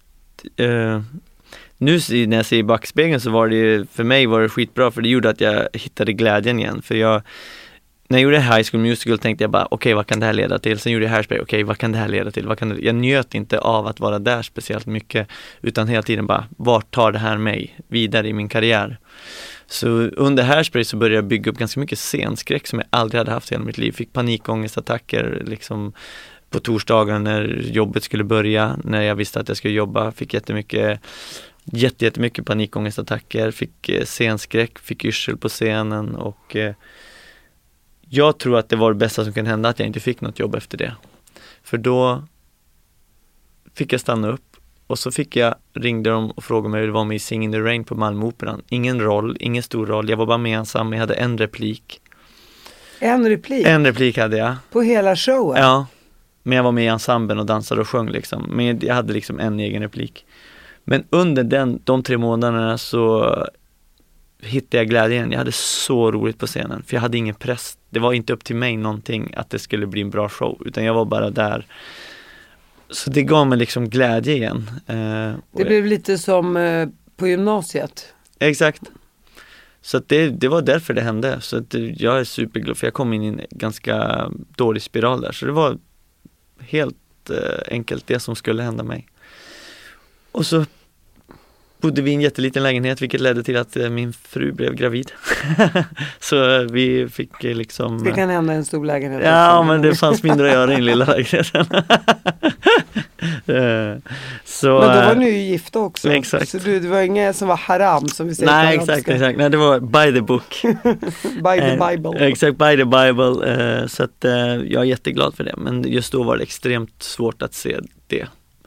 Nu när jag ser i backspegeln så var det för mig var det skitbra, för det gjorde att jag hittade glädjen igen. För när jag gjorde High School Musical tänkte jag bara okej, vad kan det här leda till? Sen gjorde jag Hairspray, okej, vad kan det här leda till? Jag njöt inte av att vara där speciellt mycket, utan hela tiden bara, vart tar det här mig vidare i min karriär? Så under Hairspray så började jag bygga upp ganska mycket scenskräck som jag aldrig hade haft i hela mitt liv. Fick panikångestattacker liksom på torsdagar när jobbet skulle börja, när jag visste att jag skulle jobba. Fick jättemycket panikångestattacker, fick scenskräck, fick yrsel på scenen, och jag tror att det var det bästa som kan hända att jag inte fick något jobb efter det. För då fick jag stanna upp, och så ringde de och frågade mig hur det var med i Sing in the Rain på Malmöoperan. Ingen stor roll, jag var bara med ensam, jag hade en replik. En replik? En replik hade jag. På hela showen? Ja, men jag var med i ensemblen och dansade och sjöng liksom. Men jag hade liksom en egen replik. Men under de 3 månaderna så hittade jag glädjen. Jag hade så roligt på scenen, för jag hade ingen press. Det var inte upp till mig någonting att det skulle bli en bra show, utan jag var bara där. Så det gav mig liksom glädje igen. Det blev lite som på gymnasiet. Exakt. Så att det var därför det hände. Så att jag är superglad, för jag kom in i en ganska dålig spiral där. Så det var helt enkelt det som skulle hända mig. Och så bodde vi i en jätteliten lägenhet, vilket ledde till att min fru blev gravid. Så vi fick liksom... Det kan hända en stor lägenhet. Ja, men det fanns mindre att göra i en lilla lägenheten. Så, men då var ni ju gifta också. Exakt. Så det var inga som var haram, som vi säger. Nej, exakt. Nej, det var by the book. By the Bible. Exakt, by the Bible. Så att jag är jätteglad för det. Men just då var det extremt svårt att se det.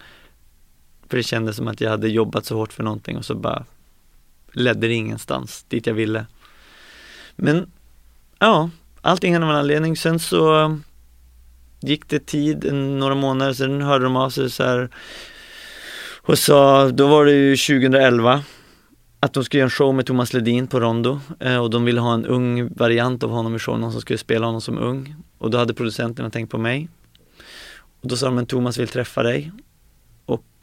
För det kändes som att jag hade jobbat så hårt för någonting, och så bara ledde det ingenstans dit jag ville. Men ja, allting hände av en anledning. Sen så gick det tid, några månader, sen hörde de av sig så här och sa, då var det ju 2011, att de skulle göra en show med Thomas Ledin på Rondo, och de ville ha en ung variant av honom i showen, någon som skulle spela honom som ung. Och då hade producenterna tänkt på mig, och då sa de, men Thomas vill träffa dig. Och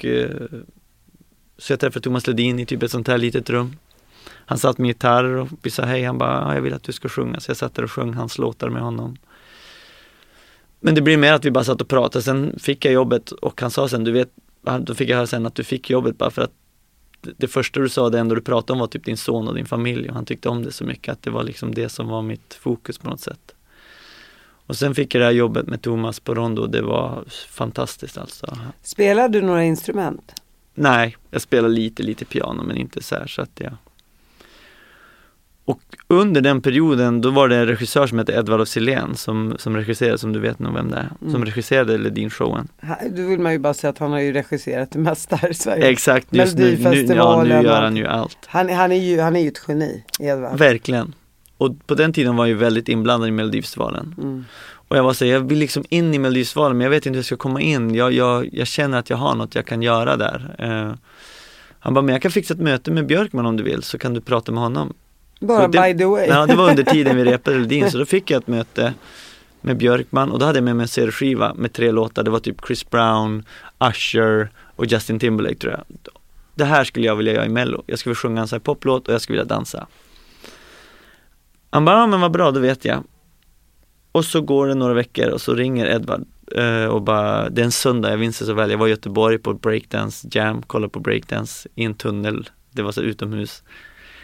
så jag träffade Thomas Ledin i typ ett sånt här litet rum. Han satt med gitarr och vi sa hej, han bara, jag vill att du ska sjunga. Så jag satt där och sjöng hans låtar med honom. Men det blir mer att vi bara satt och pratade. Sen fick jag jobbet, och han sa sen, du vet, då fick jag höra sen att du fick jobbet bara för att det första du sa, det enda du pratade om var typ din son och din familj, och han tyckte om det så mycket att det var liksom det som var mitt fokus på något sätt. Och sen fick jag det här jobbet med Thomas på Rondo, och det var fantastiskt alltså. Spelar du några instrument? Nej, jag spelar lite piano, men inte så här, så att jag... Och under den perioden, då var det en regissör som hette Edvard af Sillén som regisserade, som du vet nog vem det är, som regisserade Ledin-showen. Du vill man ju bara säga att han har ju regisserat det mesta här i Sverige. Exakt, just nu gör han ju allt. Han är ju ett geni, Edvard. Verkligen. Och på den tiden var jag ju väldigt inblandad i Melodifestivalen. Och jag var så här, jag vill liksom in i Melodifestivalen, men jag vet inte hur jag ska komma in. Jag känner att jag har något jag kan göra där. Han bara, men jag kan fixa ett möte med Björkman om du vill, så kan du prata med honom. Bara by the way. Ja, det var under tiden vi repade Ledin, så då fick jag ett möte med Björkman, och då hade jag med mig en CD-skiva med 3 låtar. Det var typ Chris Brown, Usher och Justin Timberlake, tror jag. Det här skulle jag vilja göra i Mello. Jag skulle sjunga en sån här poplåt och jag skulle vilja dansa. Han bara, ja, men vad bra, då vet jag. Och så går det några veckor, och så ringer Edvard och bara, det är en söndag, jag minns det så väl. Jag var i Göteborg på breakdance jam, kollade på breakdance i en tunnel. Det var så utomhus.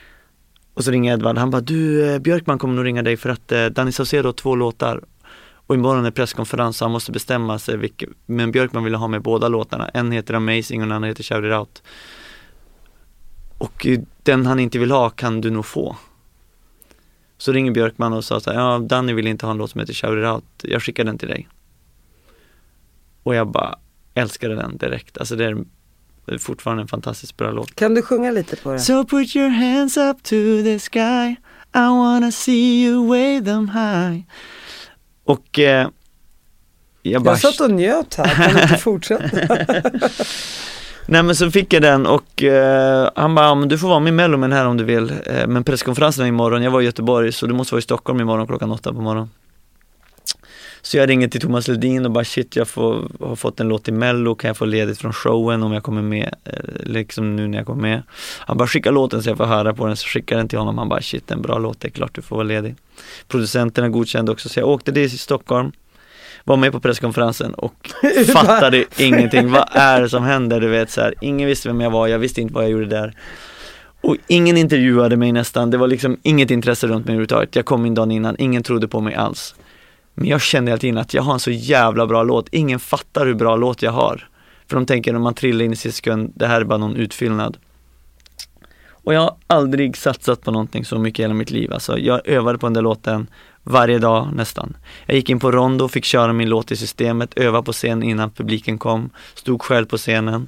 Och så ringer Edvard, han bara, du, Björkman kommer nog ringa dig för att Danny Saucedo har 2 låtar. Och imorgon är presskonferens så han måste bestämma sig men Björkman ville ha med båda låtarna. En heter Amazing och den andra heter Shout It Out. Och den han inte vill ha kan du nog få. Så ringer Björkman och sa så här, ja, Danny vill inte ha en låt som heter Shout It Out. Jag skickar den till dig. Och jag bara älskade den direkt. Alltså det är fortfarande en fantastiskt bra låt. Kan du sjunga lite på den? So put your hands up to the sky, I wanna see you wave them high. Och jag satt och njöt här, kan inte fortsätta. Nej, men så fick jag den och han bara, men du får vara med i Mello med den här om du vill. Men presskonferensen är imorgon, jag var i Göteborg så du måste vara i Stockholm imorgon 8:00 på morgonen. Så jag ringer till Thomas Ledin och bara shit, jag har fått en låt i Mello, kan jag få ledigt från showen om jag kommer med, liksom nu när jag kommer med. Han bara skicka låten så jag får höra på den, så skickar den till honom. Han bara shit, en bra låt, det är klart du får vara ledig. Producenterna godkände också, så jag åkte dit i Stockholm, var med på presskonferensen och fattade ingenting. Vad är det som händer? Du vet så här, ingen visste vem jag var, jag visste inte vad jag gjorde där. Och ingen intervjuade mig nästan, det var liksom inget intresse runt mig överhuvudtaget. Jag kom in dagen innan, ingen trodde på mig alls. Men jag kände hela tiden att jag har en så jävla bra låt. Ingen fattar hur bra låt jag har. För de tänker när man trillar in i sekund, det här är bara någon utfyllnad. Och jag har aldrig satsat på någonting så mycket i hela mitt liv. Alltså jag övade på den där låten varje dag nästan. Jag gick in på Rondo och fick köra min låt i systemet, öva på scen innan publiken kom. Stod själv på scenen.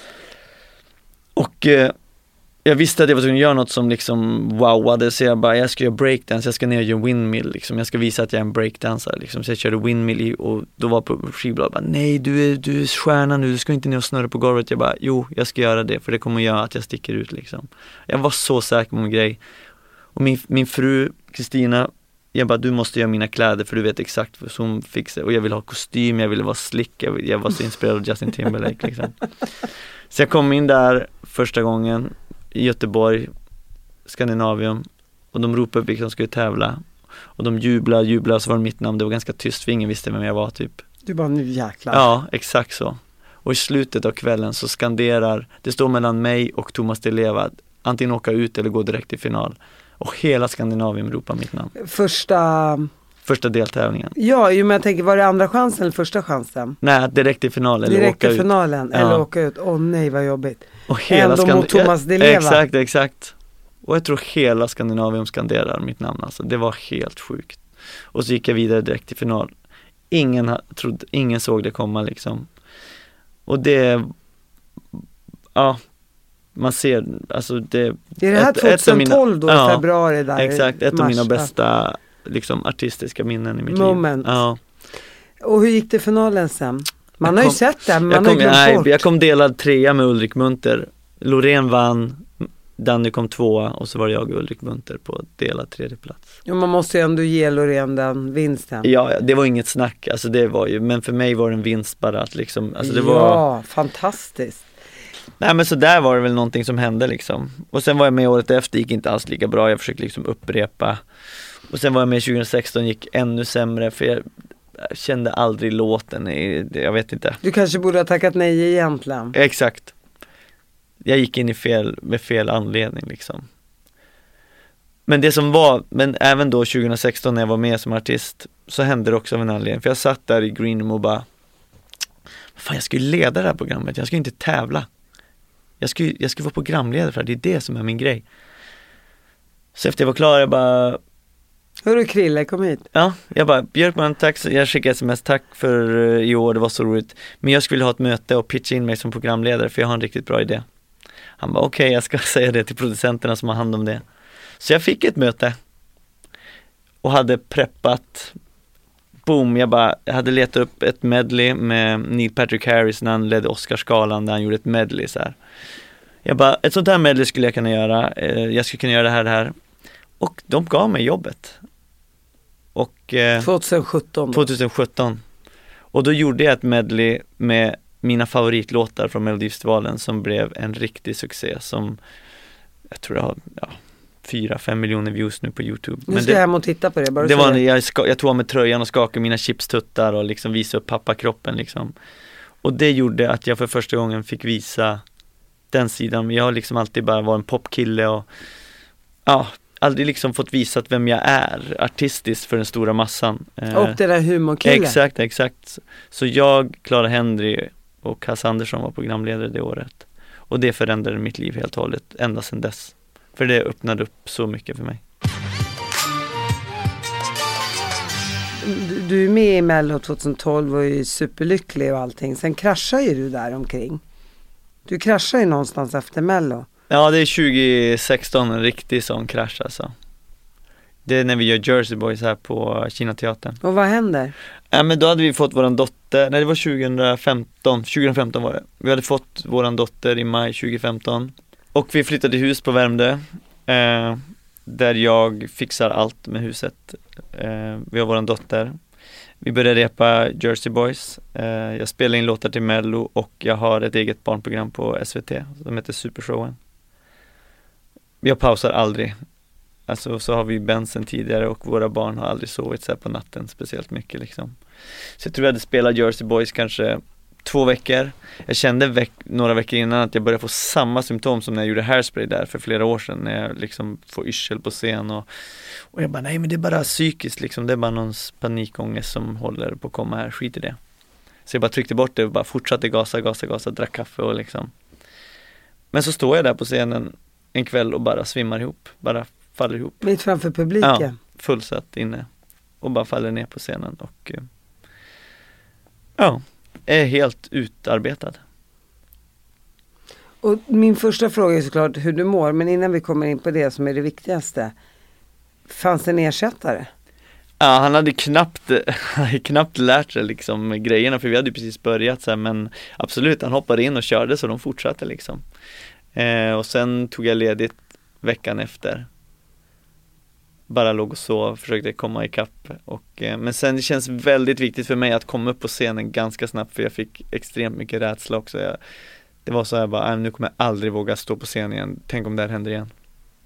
Och jag visste att jag var tvungen att göra något som liksom wowade, så jag ska göra breakdance, jag ska ner och göra windmill liksom. Jag ska visa att jag är en breakdansare liksom. Så jag körde windmill och då var på skivbolaget bara, nej du är stjärna nu, du ska inte ner och snurra på golvet. Jag bara, jo jag ska göra det för det kommer att göra att jag sticker ut liksom. Jag var så säker på min grej. Och min fru Kristina, jag bara, du måste göra mina kläder för du vet exakt vad som fixar. Och jag ville ha kostym, jag ville vara slick, jag var så inspirerad av Justin Timberlake liksom. Så jag kom in där första gången i Göteborg, Skandinavium, och de ropade upp vilka som skulle tävla. Och de jublade, så var det mitt namn. Det var ganska tyst för ingen visste vem jag var typ. Du bara, nu jäklar. Ja, exakt så. Och i slutet av kvällen så skanderar, det står mellan mig och Thomas Di Leva, antingen åka ut eller gå direkt till final. Och hela Skandinavium ropar mitt namn. Första deltävlingen. Ja, men jag tänker, var det andra chansen eller första chansen? Nej, direkt i final eller direkt åka i finalen, ut. Eller åka ut. Nej, vad jobbigt. Och hela ändå mot Thomas Di Leva. Exakt. Och jag tror hela Skandinavium skanderar mitt namn. Alltså. Det var helt sjukt. Och så gick jag vidare direkt till final. Ingen såg det komma liksom. Och det, ja, man ser, alltså det är det här 2012 då, i februari där. Exakt, ett av mina bästa liksom artistiska minnen i mitt moment. Liv. Ja. Och hur gick det finalen sen? Man har ju sett det, men man har glömt bort. Jag kom delad 3 med Ulrik Munter. Loreen vann, Danny kom 2 och så var det jag och Ulrik Munter på delad 3:e plats. Ja, man måste ju ändå ge Loreen den vinsten. Ja, det var inget snack, alltså det var ju, men för mig var det en vinst bara att liksom, alltså det var... Ja, fantastiskt. Nej, men så där var det väl någonting som hände liksom. Och sen var jag med året efter, gick inte alls lika bra. Jag försökte liksom upprepa. Och sen var jag med 2016, gick ännu sämre för jag kände aldrig låten. Jag vet inte. Du kanske borde ha tackat nej egentligen. Exakt. Jag gick in med fel anledning liksom. Men det som var, men även då 2016 när jag var med som artist, så hände det också av en anledning. För jag satt där i Green Room och bara, fan, jag skulle leda det här programmet, jag skulle inte tävla. Jag skulle vara programledare för det är det som är min grej. Så efter jag var klar, jag bara... Hörru Krille, kom hit. Ja, jag bara, Björkman, tack. Jag skickade sms, tack för i år, det var så roligt. Men jag skulle ha ett möte och pitcha in mig som programledare för jag har en riktigt bra idé. Han bara, okej, jag ska säga det till producenterna som har hand om det. Så jag fick ett möte och hade preppat. Boom, jag hade letat upp ett medley med Neil Patrick Harris när han ledde Oscarsgalan där han gjorde ett medley så här. Jag bara, ett sånt här medley skulle jag kunna göra. Jag skulle kunna göra det här. Och de gav mig jobbet. Och 2017. Och då gjorde jag ett medley med mina favoritlåtar från Melodifestivalen som blev en riktig succé som jag tror jag har 4-5 miljoner views nu på YouTube. Nu ska jag hem och titta på det. Bara det var jag tog av mig tröjan och skakade mina chipstuttar och liksom visade upp pappakroppen liksom. Och det gjorde att jag för första gången fick visa den sidan. Jag har liksom alltid bara varit en popkille och aldrig liksom fått visat vem jag är artistiskt för den stora massan. Och det där humorkillen. Exakt. Så jag, Clara Henry och Hasse Andersson var programledare det året. Och det förändrade mitt liv helt och hållet ända sedan dess. För det öppnade upp så mycket för mig. Du är med i Mello 2012 och är superlycklig och allting. Sen kraschar ju du där omkring. Du kraschar ju någonstans efter Mello. Ja, det är 2016, en riktig sån krasch alltså. Det är när vi gör Jersey Boys här på Kinateatern. Och vad händer? Ja, men då hade vi fått våran dotter, nej det var 2015 var det. Vi hade fått våran dotter i maj 2015. Och vi flyttade till hus på Värmdö. Där jag fixar allt med huset. Vi har våran dotter. Vi började repa Jersey Boys. Jag spelar in låtar till Mello och jag har ett eget barnprogram på SVT som heter Supershowen. Jag pausar aldrig. Alltså så har vi Benson tidigare och våra barn har aldrig sovit så här på natten speciellt mycket liksom. Så jag tror jag hade spelat Jersey Boys kanske 2 veckor. Jag kände några veckor innan att jag började få samma symptom som när jag gjorde Hairspray där för flera år sedan. När jag liksom får yrsel på scen och jag bara, nej men det är bara psykiskt liksom. Det är bara någon panikångest som håller på att komma här, skit i det. Så jag bara tryckte bort det och bara fortsatte gasa, drack kaffe och liksom. Men så står jag där på scenen en kväll och bara svimmar ihop, bara faller ihop. Mitt framför publiken? Ja, fullsatt inne och bara faller ner på scenen och är helt utarbetad. Och min första fråga är såklart hur du mår, men innan vi kommer in på det som är det viktigaste. Fanns det en ersättare? Ja, han hade knappt lärt sig liksom grejerna, för vi hade ju precis börjat så här, men absolut, han hoppade in och körde så de fortsatte liksom. Och sen tog jag ledigt veckan efter. Bara låg och sov, försökte komma ikapp men sen det känns väldigt viktigt för mig att komma upp på scenen ganska snabbt, för jag fick extremt mycket rädsla också. Det var så här bara, nu kommer jag aldrig våga stå på scen igen. Tänk om det här händer igen.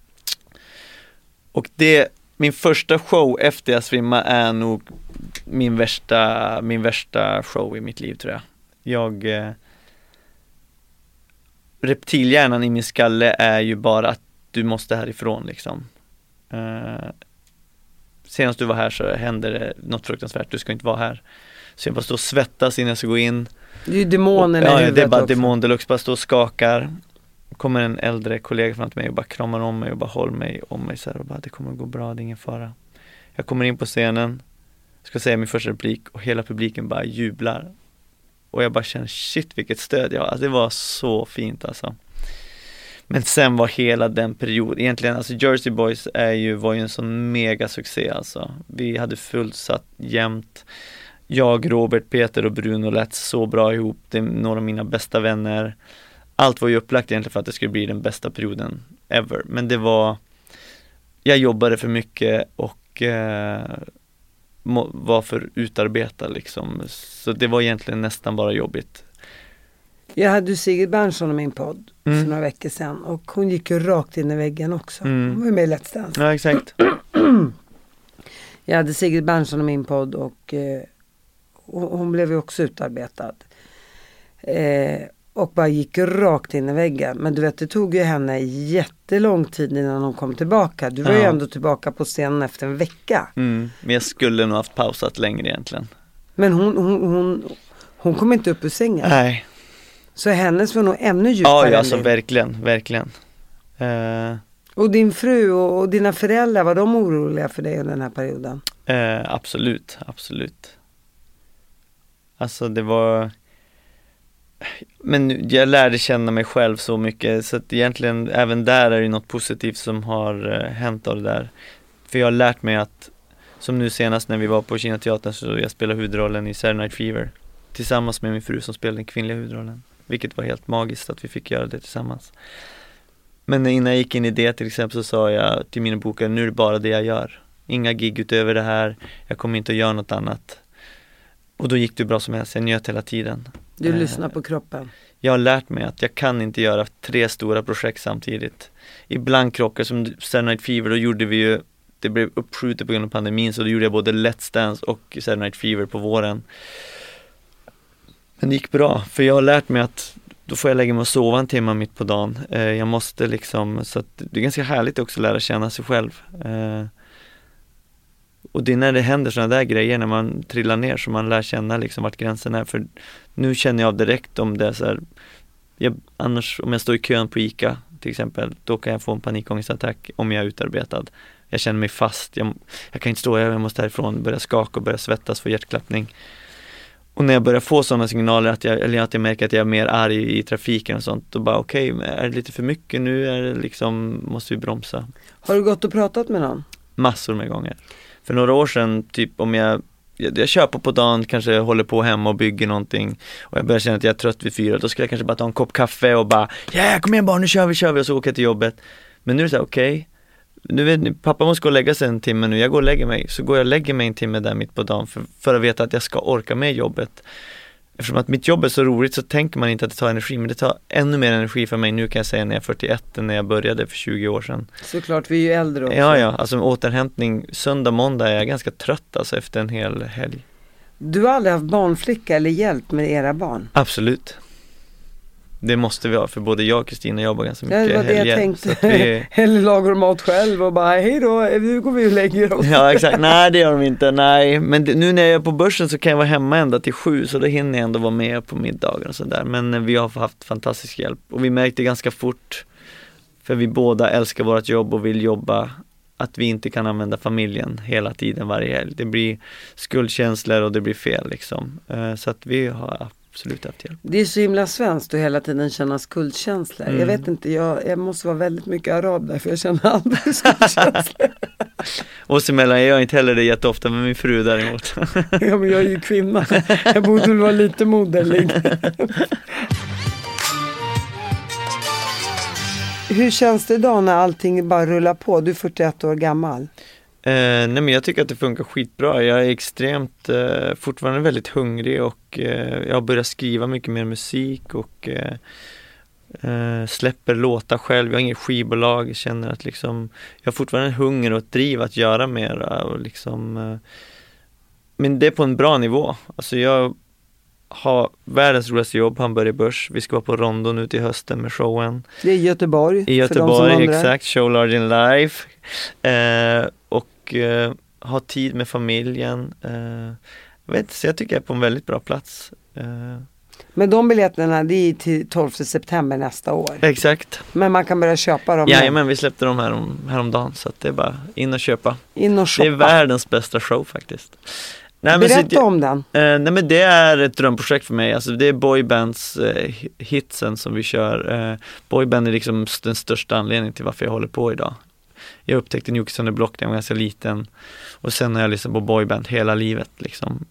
Och min första show efter jag svimmade är nog min värsta show i mitt liv, tror jag. Reptilhjärnan i min skalle är ju bara att du måste härifrån liksom. Senast du var här så hände det något fruktansvärt, du ska inte vara här. Så jag bara står och svettas innan jag ska gå in. Det är ju demonen i huvudet. Det är bara också. demon deluxe, bara står och skakar. Kommer en äldre kollega fram till mig och bara kramar om mig och bara håller mig om mig så här och bara, det kommer gå bra, det är ingen fara. Jag kommer in på scenen, ska säga min första replik och hela publiken bara jublar. Och jag bara känner, shit vilket stöd jag har. Alltså, det var så fint alltså. Men sen var hela den perioden, egentligen, alltså Jersey Boys var ju en sån mega succé alltså. Vi hade fullsatt jämt. Jag, Robert, Peter och Bruno lät så bra ihop. Det är några av mina bästa vänner. Allt var ju upplagt egentligen för att det skulle bli den bästa perioden ever. Men jag jobbade för mycket och var för utarbetad liksom. Så det var egentligen nästan bara jobbigt. Jag hade Sigrid Bernson i min podd för några veckor sedan och hon gick ju rakt in i väggen också. Hon var med i Let's Dance. Ja, exakt. Jag hade Sigrid Bernson i min podd och hon blev ju också utarbetad. Och bara gick rakt in i väggen. Men du vet, det tog ju henne jättelång tid innan hon kom tillbaka. Du var ju ändå tillbaka på scenen efter en vecka. Men jag skulle nog haft pausat längre egentligen. Men hon kom inte upp ur sängen. Nej. Så hennes var nog ännu djupare. Ja, alltså verkligen. Och din fru och dina föräldrar, var de oroliga för dig under den här perioden? Absolut. Alltså det var... Men jag lärde känna mig själv så mycket, så att egentligen även där är det något positivt som har hänt av det där. För jag har lärt mig att, som nu senast när vi var på Kinateatern, så jag spelade huvudrollen i Saturday Night Fever tillsammans med min fru som spelade den kvinnliga huvudrollen. Vilket var helt magiskt att vi fick göra det tillsammans. Men innan jag gick in i det till exempel så sa jag till mina bokare, nu är det bara det jag gör. Inga gig utöver det här, jag kommer inte att göra något annat. Och då gick det bra som helst, jag njöt hela tiden. Du lyssnar på kroppen. Jag har lärt mig att jag kan inte göra 3 stora projekt samtidigt. Ibland krockar, som Saturday Night Fever, då gjorde vi ju, det blev uppskjutet på grund av pandemin, så då gjorde jag både Let's Dance och Saturday Night Fever på våren. Men det gick bra, för jag har lärt mig att då får jag lägga mig och sova en timme mitt på dagen. Jag måste liksom, så att det är ganska härligt också att lära känna sig själv. Och det är när det händer sådana där grejer, när man trillar ner, så man lär känna liksom vart gränsen är. För nu känner jag av direkt om det är så här, annars om jag står i kön på ICA till exempel, då kan jag få en panikångestattack om jag är utarbetad. Jag känner mig fast, jag kan inte stå, jag måste härifrån, börja skaka och börja svettas för hjärtklappning. Och när jag börjar få sådana signaler att jag märker att jag är mer arg i trafiken och sånt, då bara okej, är det lite för mycket nu, är det liksom, måste vi bromsa. Har du gått och pratat med någon? Massor med gånger. För några år sedan, typ om jag köper på dagen, kanske håller på hemma och bygger någonting och jag börjar känna att jag är trött vid 4, då skulle jag kanske bara ta en kopp kaffe och bara, kom igen barn, nu kör vi och så åker jag till jobbet. Men nu är det så här, okej, nu vet ni, pappa måste gå och lägga sig en timme nu, jag går och lägger mig, så går jag och lägger mig en timme där mitt på dagen för att veta att jag ska orka med jobbet. Eftersom att mitt jobb är så roligt så tänker man inte att det tar energi, men det tar ännu mer energi för mig nu, kan jag säga, när jag är 41 än när jag började för 20 år sedan. Såklart, vi är ju äldre också. Ja, alltså återhämtning, söndag, måndag är jag ganska trött alltså efter en hel helg. Du har aldrig haft barnflicka eller hjälp med era barn? Absolut. Det måste vi ha, för både jag och Kristina jobbar ganska mycket helger. Det var det jag tänkte. Eller lagar mat själv och bara, hej då, nu går vi och lägger oss. Ja, exakt. Nej, det gör de inte. Nej, men nu när jag är på börsen så kan jag vara hemma ända till 7, så då hinner jag ändå vara med på middagar och sådär. Men vi har haft fantastisk hjälp. Och vi märkte ganska fort, för vi båda älskar vårt jobb och vill jobba, att vi inte kan använda familjen hela tiden varje helg. Det blir skuldkänslor och det blir fel liksom. Så att vi har absolut haft hjälp. Det är så himla svenskt att hela tiden känna skuldkänslor. Jag vet inte, jag måste vara väldigt mycket arab där, för jag känner aldrig skuldkänslor. Och så mellan, jag gör inte heller det jätteofta med min fru däremot. Ja, men jag är ju kvinna. Jag borde väl vara lite moderlig. Hur känns det idag när allting bara rullar på? Du är 41 år gammal. Nej, men jag tycker att det funkar skitbra. Jag är extremt fortfarande väldigt hungrig och jag har börjat skriva mycket mer musik och släpper låtar själv. Jag har inget skivbolag. Jag känner att liksom, jag har fortfarande en hunger och ett driv att göra mera och liksom, men det är på en bra nivå. Alltså jag har världens roligaste jobb, Hamburger Börs. Vi ska vara på Rondo nu till hösten med showen. Det är i Göteborg. I Göteborg, exakt. Show Large in Life. Och ha tid med familjen. Jag vet inte, så jag tycker jag är på en väldigt bra plats. Men de biljetterna, det är till 12 september nästa år. Exakt. Men man kan börja köpa dem. Ja, men vi släppte dem häromdagen, så att det är bara in och köpa. In och shoppa. Det är världens bästa show faktiskt. Nej, berätta om den. Nej, men det är ett drömprojekt för mig. Alltså det är boybands hitsen som vi kör. Boyband är liksom den största anledningen till varför jag håller på idag. Jag upptäckte New Kids on the Block när jag var ganska liten. Och sen har jag lyssnat på boyband hela livet liksom.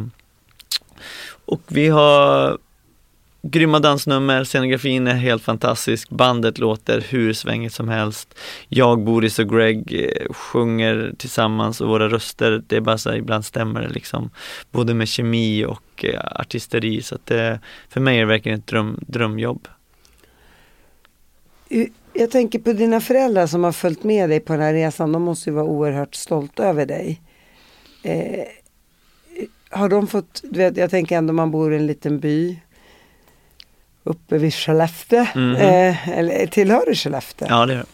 Och vi har grymma dansnummer, scenografin är helt fantastisk, bandet låter hur svängigt som helst. Jag, Boris och Greg sjunger tillsammans och våra röster, det är bara så här, ibland stämmer det liksom. Både med kemi och artisteri, så att det, för mig är det verkligen ett drömjobb. Jag tänker på dina föräldrar som har följt med dig på den här resan, de måste ju vara oerhört stolta över dig. Har de fått, du vet, jag tänker ändå man bor i en liten by uppe vid Skellefteå. Eller tillhör du Skellefteå? Ja, det är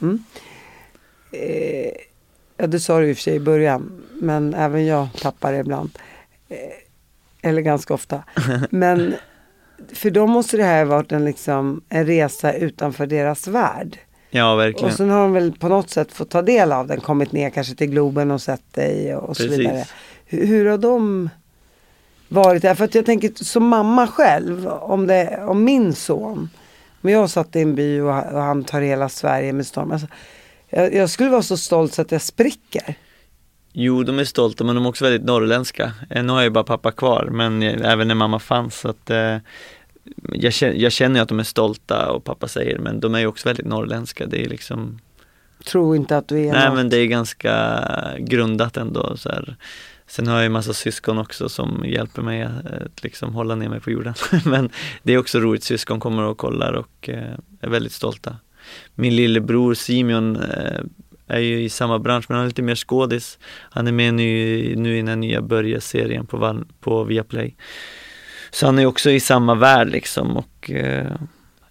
ja, det sa du i och för sig i början, men även jag tappar det ibland. Eller ganska ofta. Men för dem måste det här ha varit en resa utanför deras värld. Ja, verkligen. Och sen har de väl på något sätt fått ta del av den, kommit ner kanske till Globen och sett dig och så vidare. Hur har de varit där? För att jag tänker som mamma själv, om min son, men jag satt i en by och han tar hela Sverige med storm. Alltså, jag skulle vara så stolt så att jag spricker. Jo, de är stolta, men de är också väldigt norrländska. Nu har jag ju bara pappa kvar, men även när mamma fanns, så att jag känner att de är stolta och pappa säger, men de är ju också väldigt norrländska. Det är liksom... Tror inte att du är Nej, men det är ganska grundat ändå så här. Sen har jag ju massa syskon också som hjälper mig att liksom hålla ner mig på jorden. Men det är också roligt, syskon kommer och kollar och är väldigt stolta. Min lillebror Simeon är ju i samma bransch, men han är lite mer skådis. Han är med nu i den nya Börje-serien på Viaplay. Så han är också i samma värld liksom, och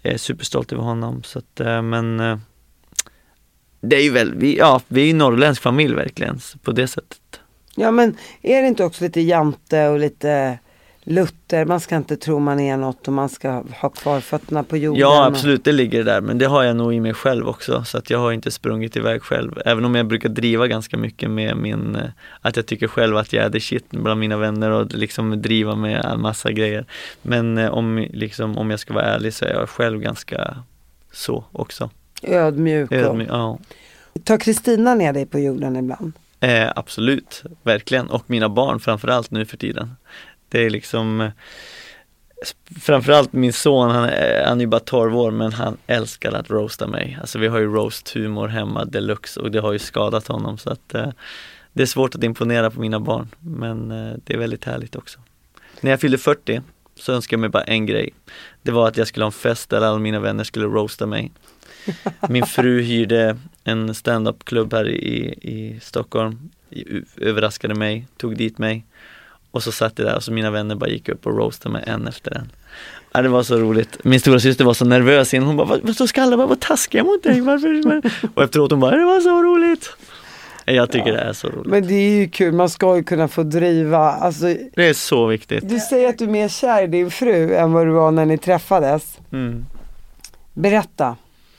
Jag är superstolt över honom. Så att, men det är ju väl, vi är ju norrländsk familj verkligen på det sättet. Ja, men är det inte också lite jante och lite Luther? Man ska inte tro man är något och man ska ha kvar fötterna på jorden. Ja, absolut, det ligger där. Men det har jag nog i mig själv också. Så att jag har inte sprungit iväg själv. Även om jag brukar driva ganska mycket med att jag tycker själv att jag är the shit bland mina vänner och liksom driva med en massa grejer. Men om jag ska vara ärlig så är jag själv ganska så också. Ödmjuk. Ja. Tar Kristina ner dig på jorden ibland? Absolut, verkligen. Och mina barn framförallt nu för tiden. Det är liksom framförallt min son, han är ju bara 12 år, men han älskar att roasta mig. Alltså vi har ju roast-humor hemma deluxe och det har ju skadat honom, så att det är svårt att imponera på mina barn, men det är väldigt härligt också. När jag fyllde 40 så önskade jag mig bara en grej. Det var att jag skulle ha en fest där alla mina vänner skulle roasta mig. Min fru hyrde en stand-up-klubb här i Stockholm, överraskade mig, tog dit mig. Och så satt jag där och så mina vänner bara gick upp och roastade mig en efter en. Ja, det var så roligt. Min stora syster var så nervös innan. Hon bara, vad så ska alla vara taskiga mot dig? Varför? Och efteråt hon bara, det var så roligt. Jag tycker det är så roligt. Men det är ju kul, man ska ju kunna få driva. Alltså, det är så viktigt. Du säger att du är mer kär i din fru än vad du var när ni träffades. Berätta.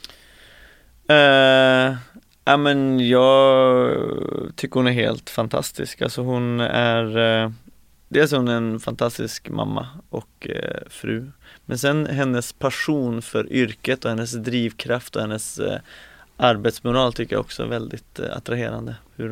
Ja, men jag tycker hon är helt fantastisk. Alltså hon är dels är hon en fantastisk mamma och fru. Men sen hennes passion för yrket och hennes drivkraft och hennes arbetsmoral tycker jag också är väldigt attraherande. Hur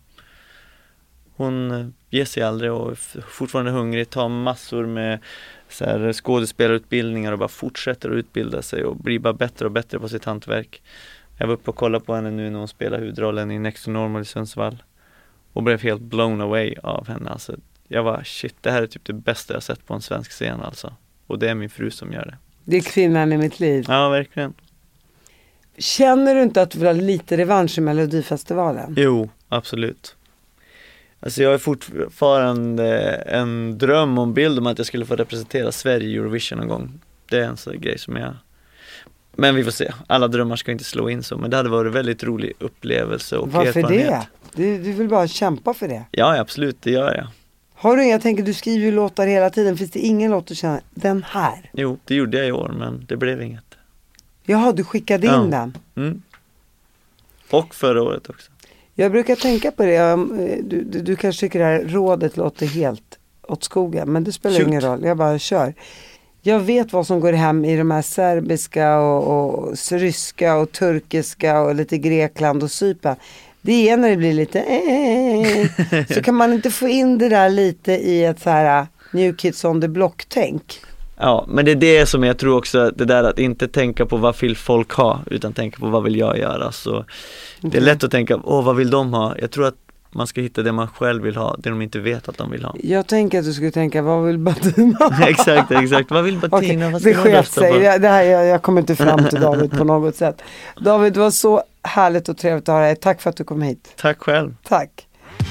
hon ger sig aldrig och är fortfarande hungrig, tar massor med så här skådespelarutbildningar och bara fortsätter att utbilda sig och blir bara bättre och bättre på sitt hantverk. Jag var uppe och kollade på henne nu när hon spelar huvudrollen i Next to Normal i Sundsvall och blev helt blown away av henne. Alltså, jag var shit, det här är typ det bästa jag sett på en svensk scen alltså. Och det är min fru som gör det. Det är kvinnan i mitt liv. Ja, verkligen. Känner du inte att du vill ha lite revansch i Melodifestivalen? Jo, absolut. Alltså jag har fortfarande en dröm och en bild om att jag skulle få representera Sverige i Eurovision någon gång. Det är en sån grej som jag... Men vi får se. Alla drömmar ska inte slå in så. Men det hade varit en väldigt rolig upplevelse och varför erfarenhet. Det? Du vill bara kämpa för det? Ja, absolut. Det gör jag. Har du, jag tänker, du skriver ju låtar hela tiden. Finns det ingen låt att känna, den här? Jo, det gjorde jag i år, men det blev inget. Jaha, du skickade in den? Mm. Och förra året också. Jag brukar tänka på det. Du kanske tycker det här rådet låter helt åt skogen. Men det spelar ingen roll. Jag bara kör. Jag vet vad som går hem i de här serbiska och ryska och turkiska och lite Grekland och Cypern. Det är när det blir lite så kan man inte få in det där lite i ett så här New Kids on the Block-tänk. Ja, men det är det som jag tror också, det där att inte tänka på vad vill folk ha, utan tänka på vad vill jag göra. Så det är lätt att tänka, vad vill de ha? Jag tror att man ska hitta det man själv vill ha, det de inte vet att de vill ha. Jag tänker att du skulle tänka, vad vill Bettina ha? exakt, vad vill Bettina? Okay, det sker sig, det här, jag kommer inte fram till David på något sätt. David, det var så härligt och trevligt att ha dig. Tack för att du kom hit. Tack själv. Tack.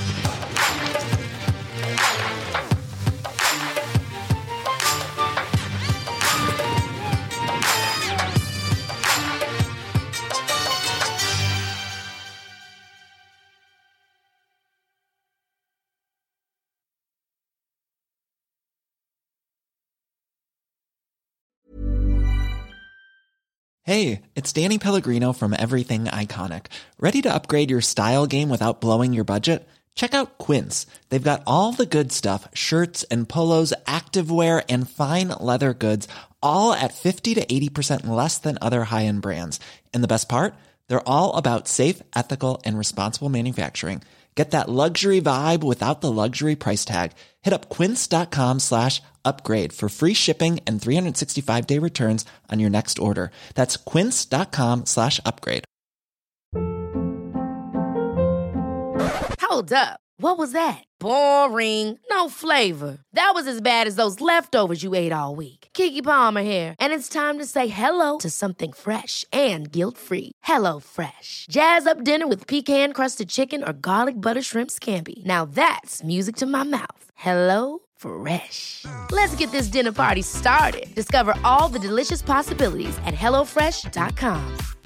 Hey, it's Danny Pellegrino from Everything Iconic. Ready to upgrade your style game without blowing your budget? Check out Quince. They've got all the good stuff, shirts and polos, activewear, and fine leather goods, all at 50 to 80% less than other high-end brands. And the best part? They're all about safe, ethical, and responsible manufacturing. Get that luxury vibe without the luxury price tag. Hit up quince.com/upgrade for free shipping and 365-day returns on your next order. That's quince.com/upgrade. Hold up. What was that? Boring. No flavor. That was as bad as those leftovers you ate all week. Keke Palmer here, and it's time to say hello to something fresh and guilt-free. Hello Fresh. Jazz up dinner with pecan-crusted chicken or garlic butter shrimp scampi. Now that's music to my mouth. Hello Fresh. Let's get this dinner party started. Discover all the delicious possibilities at hellofresh.com.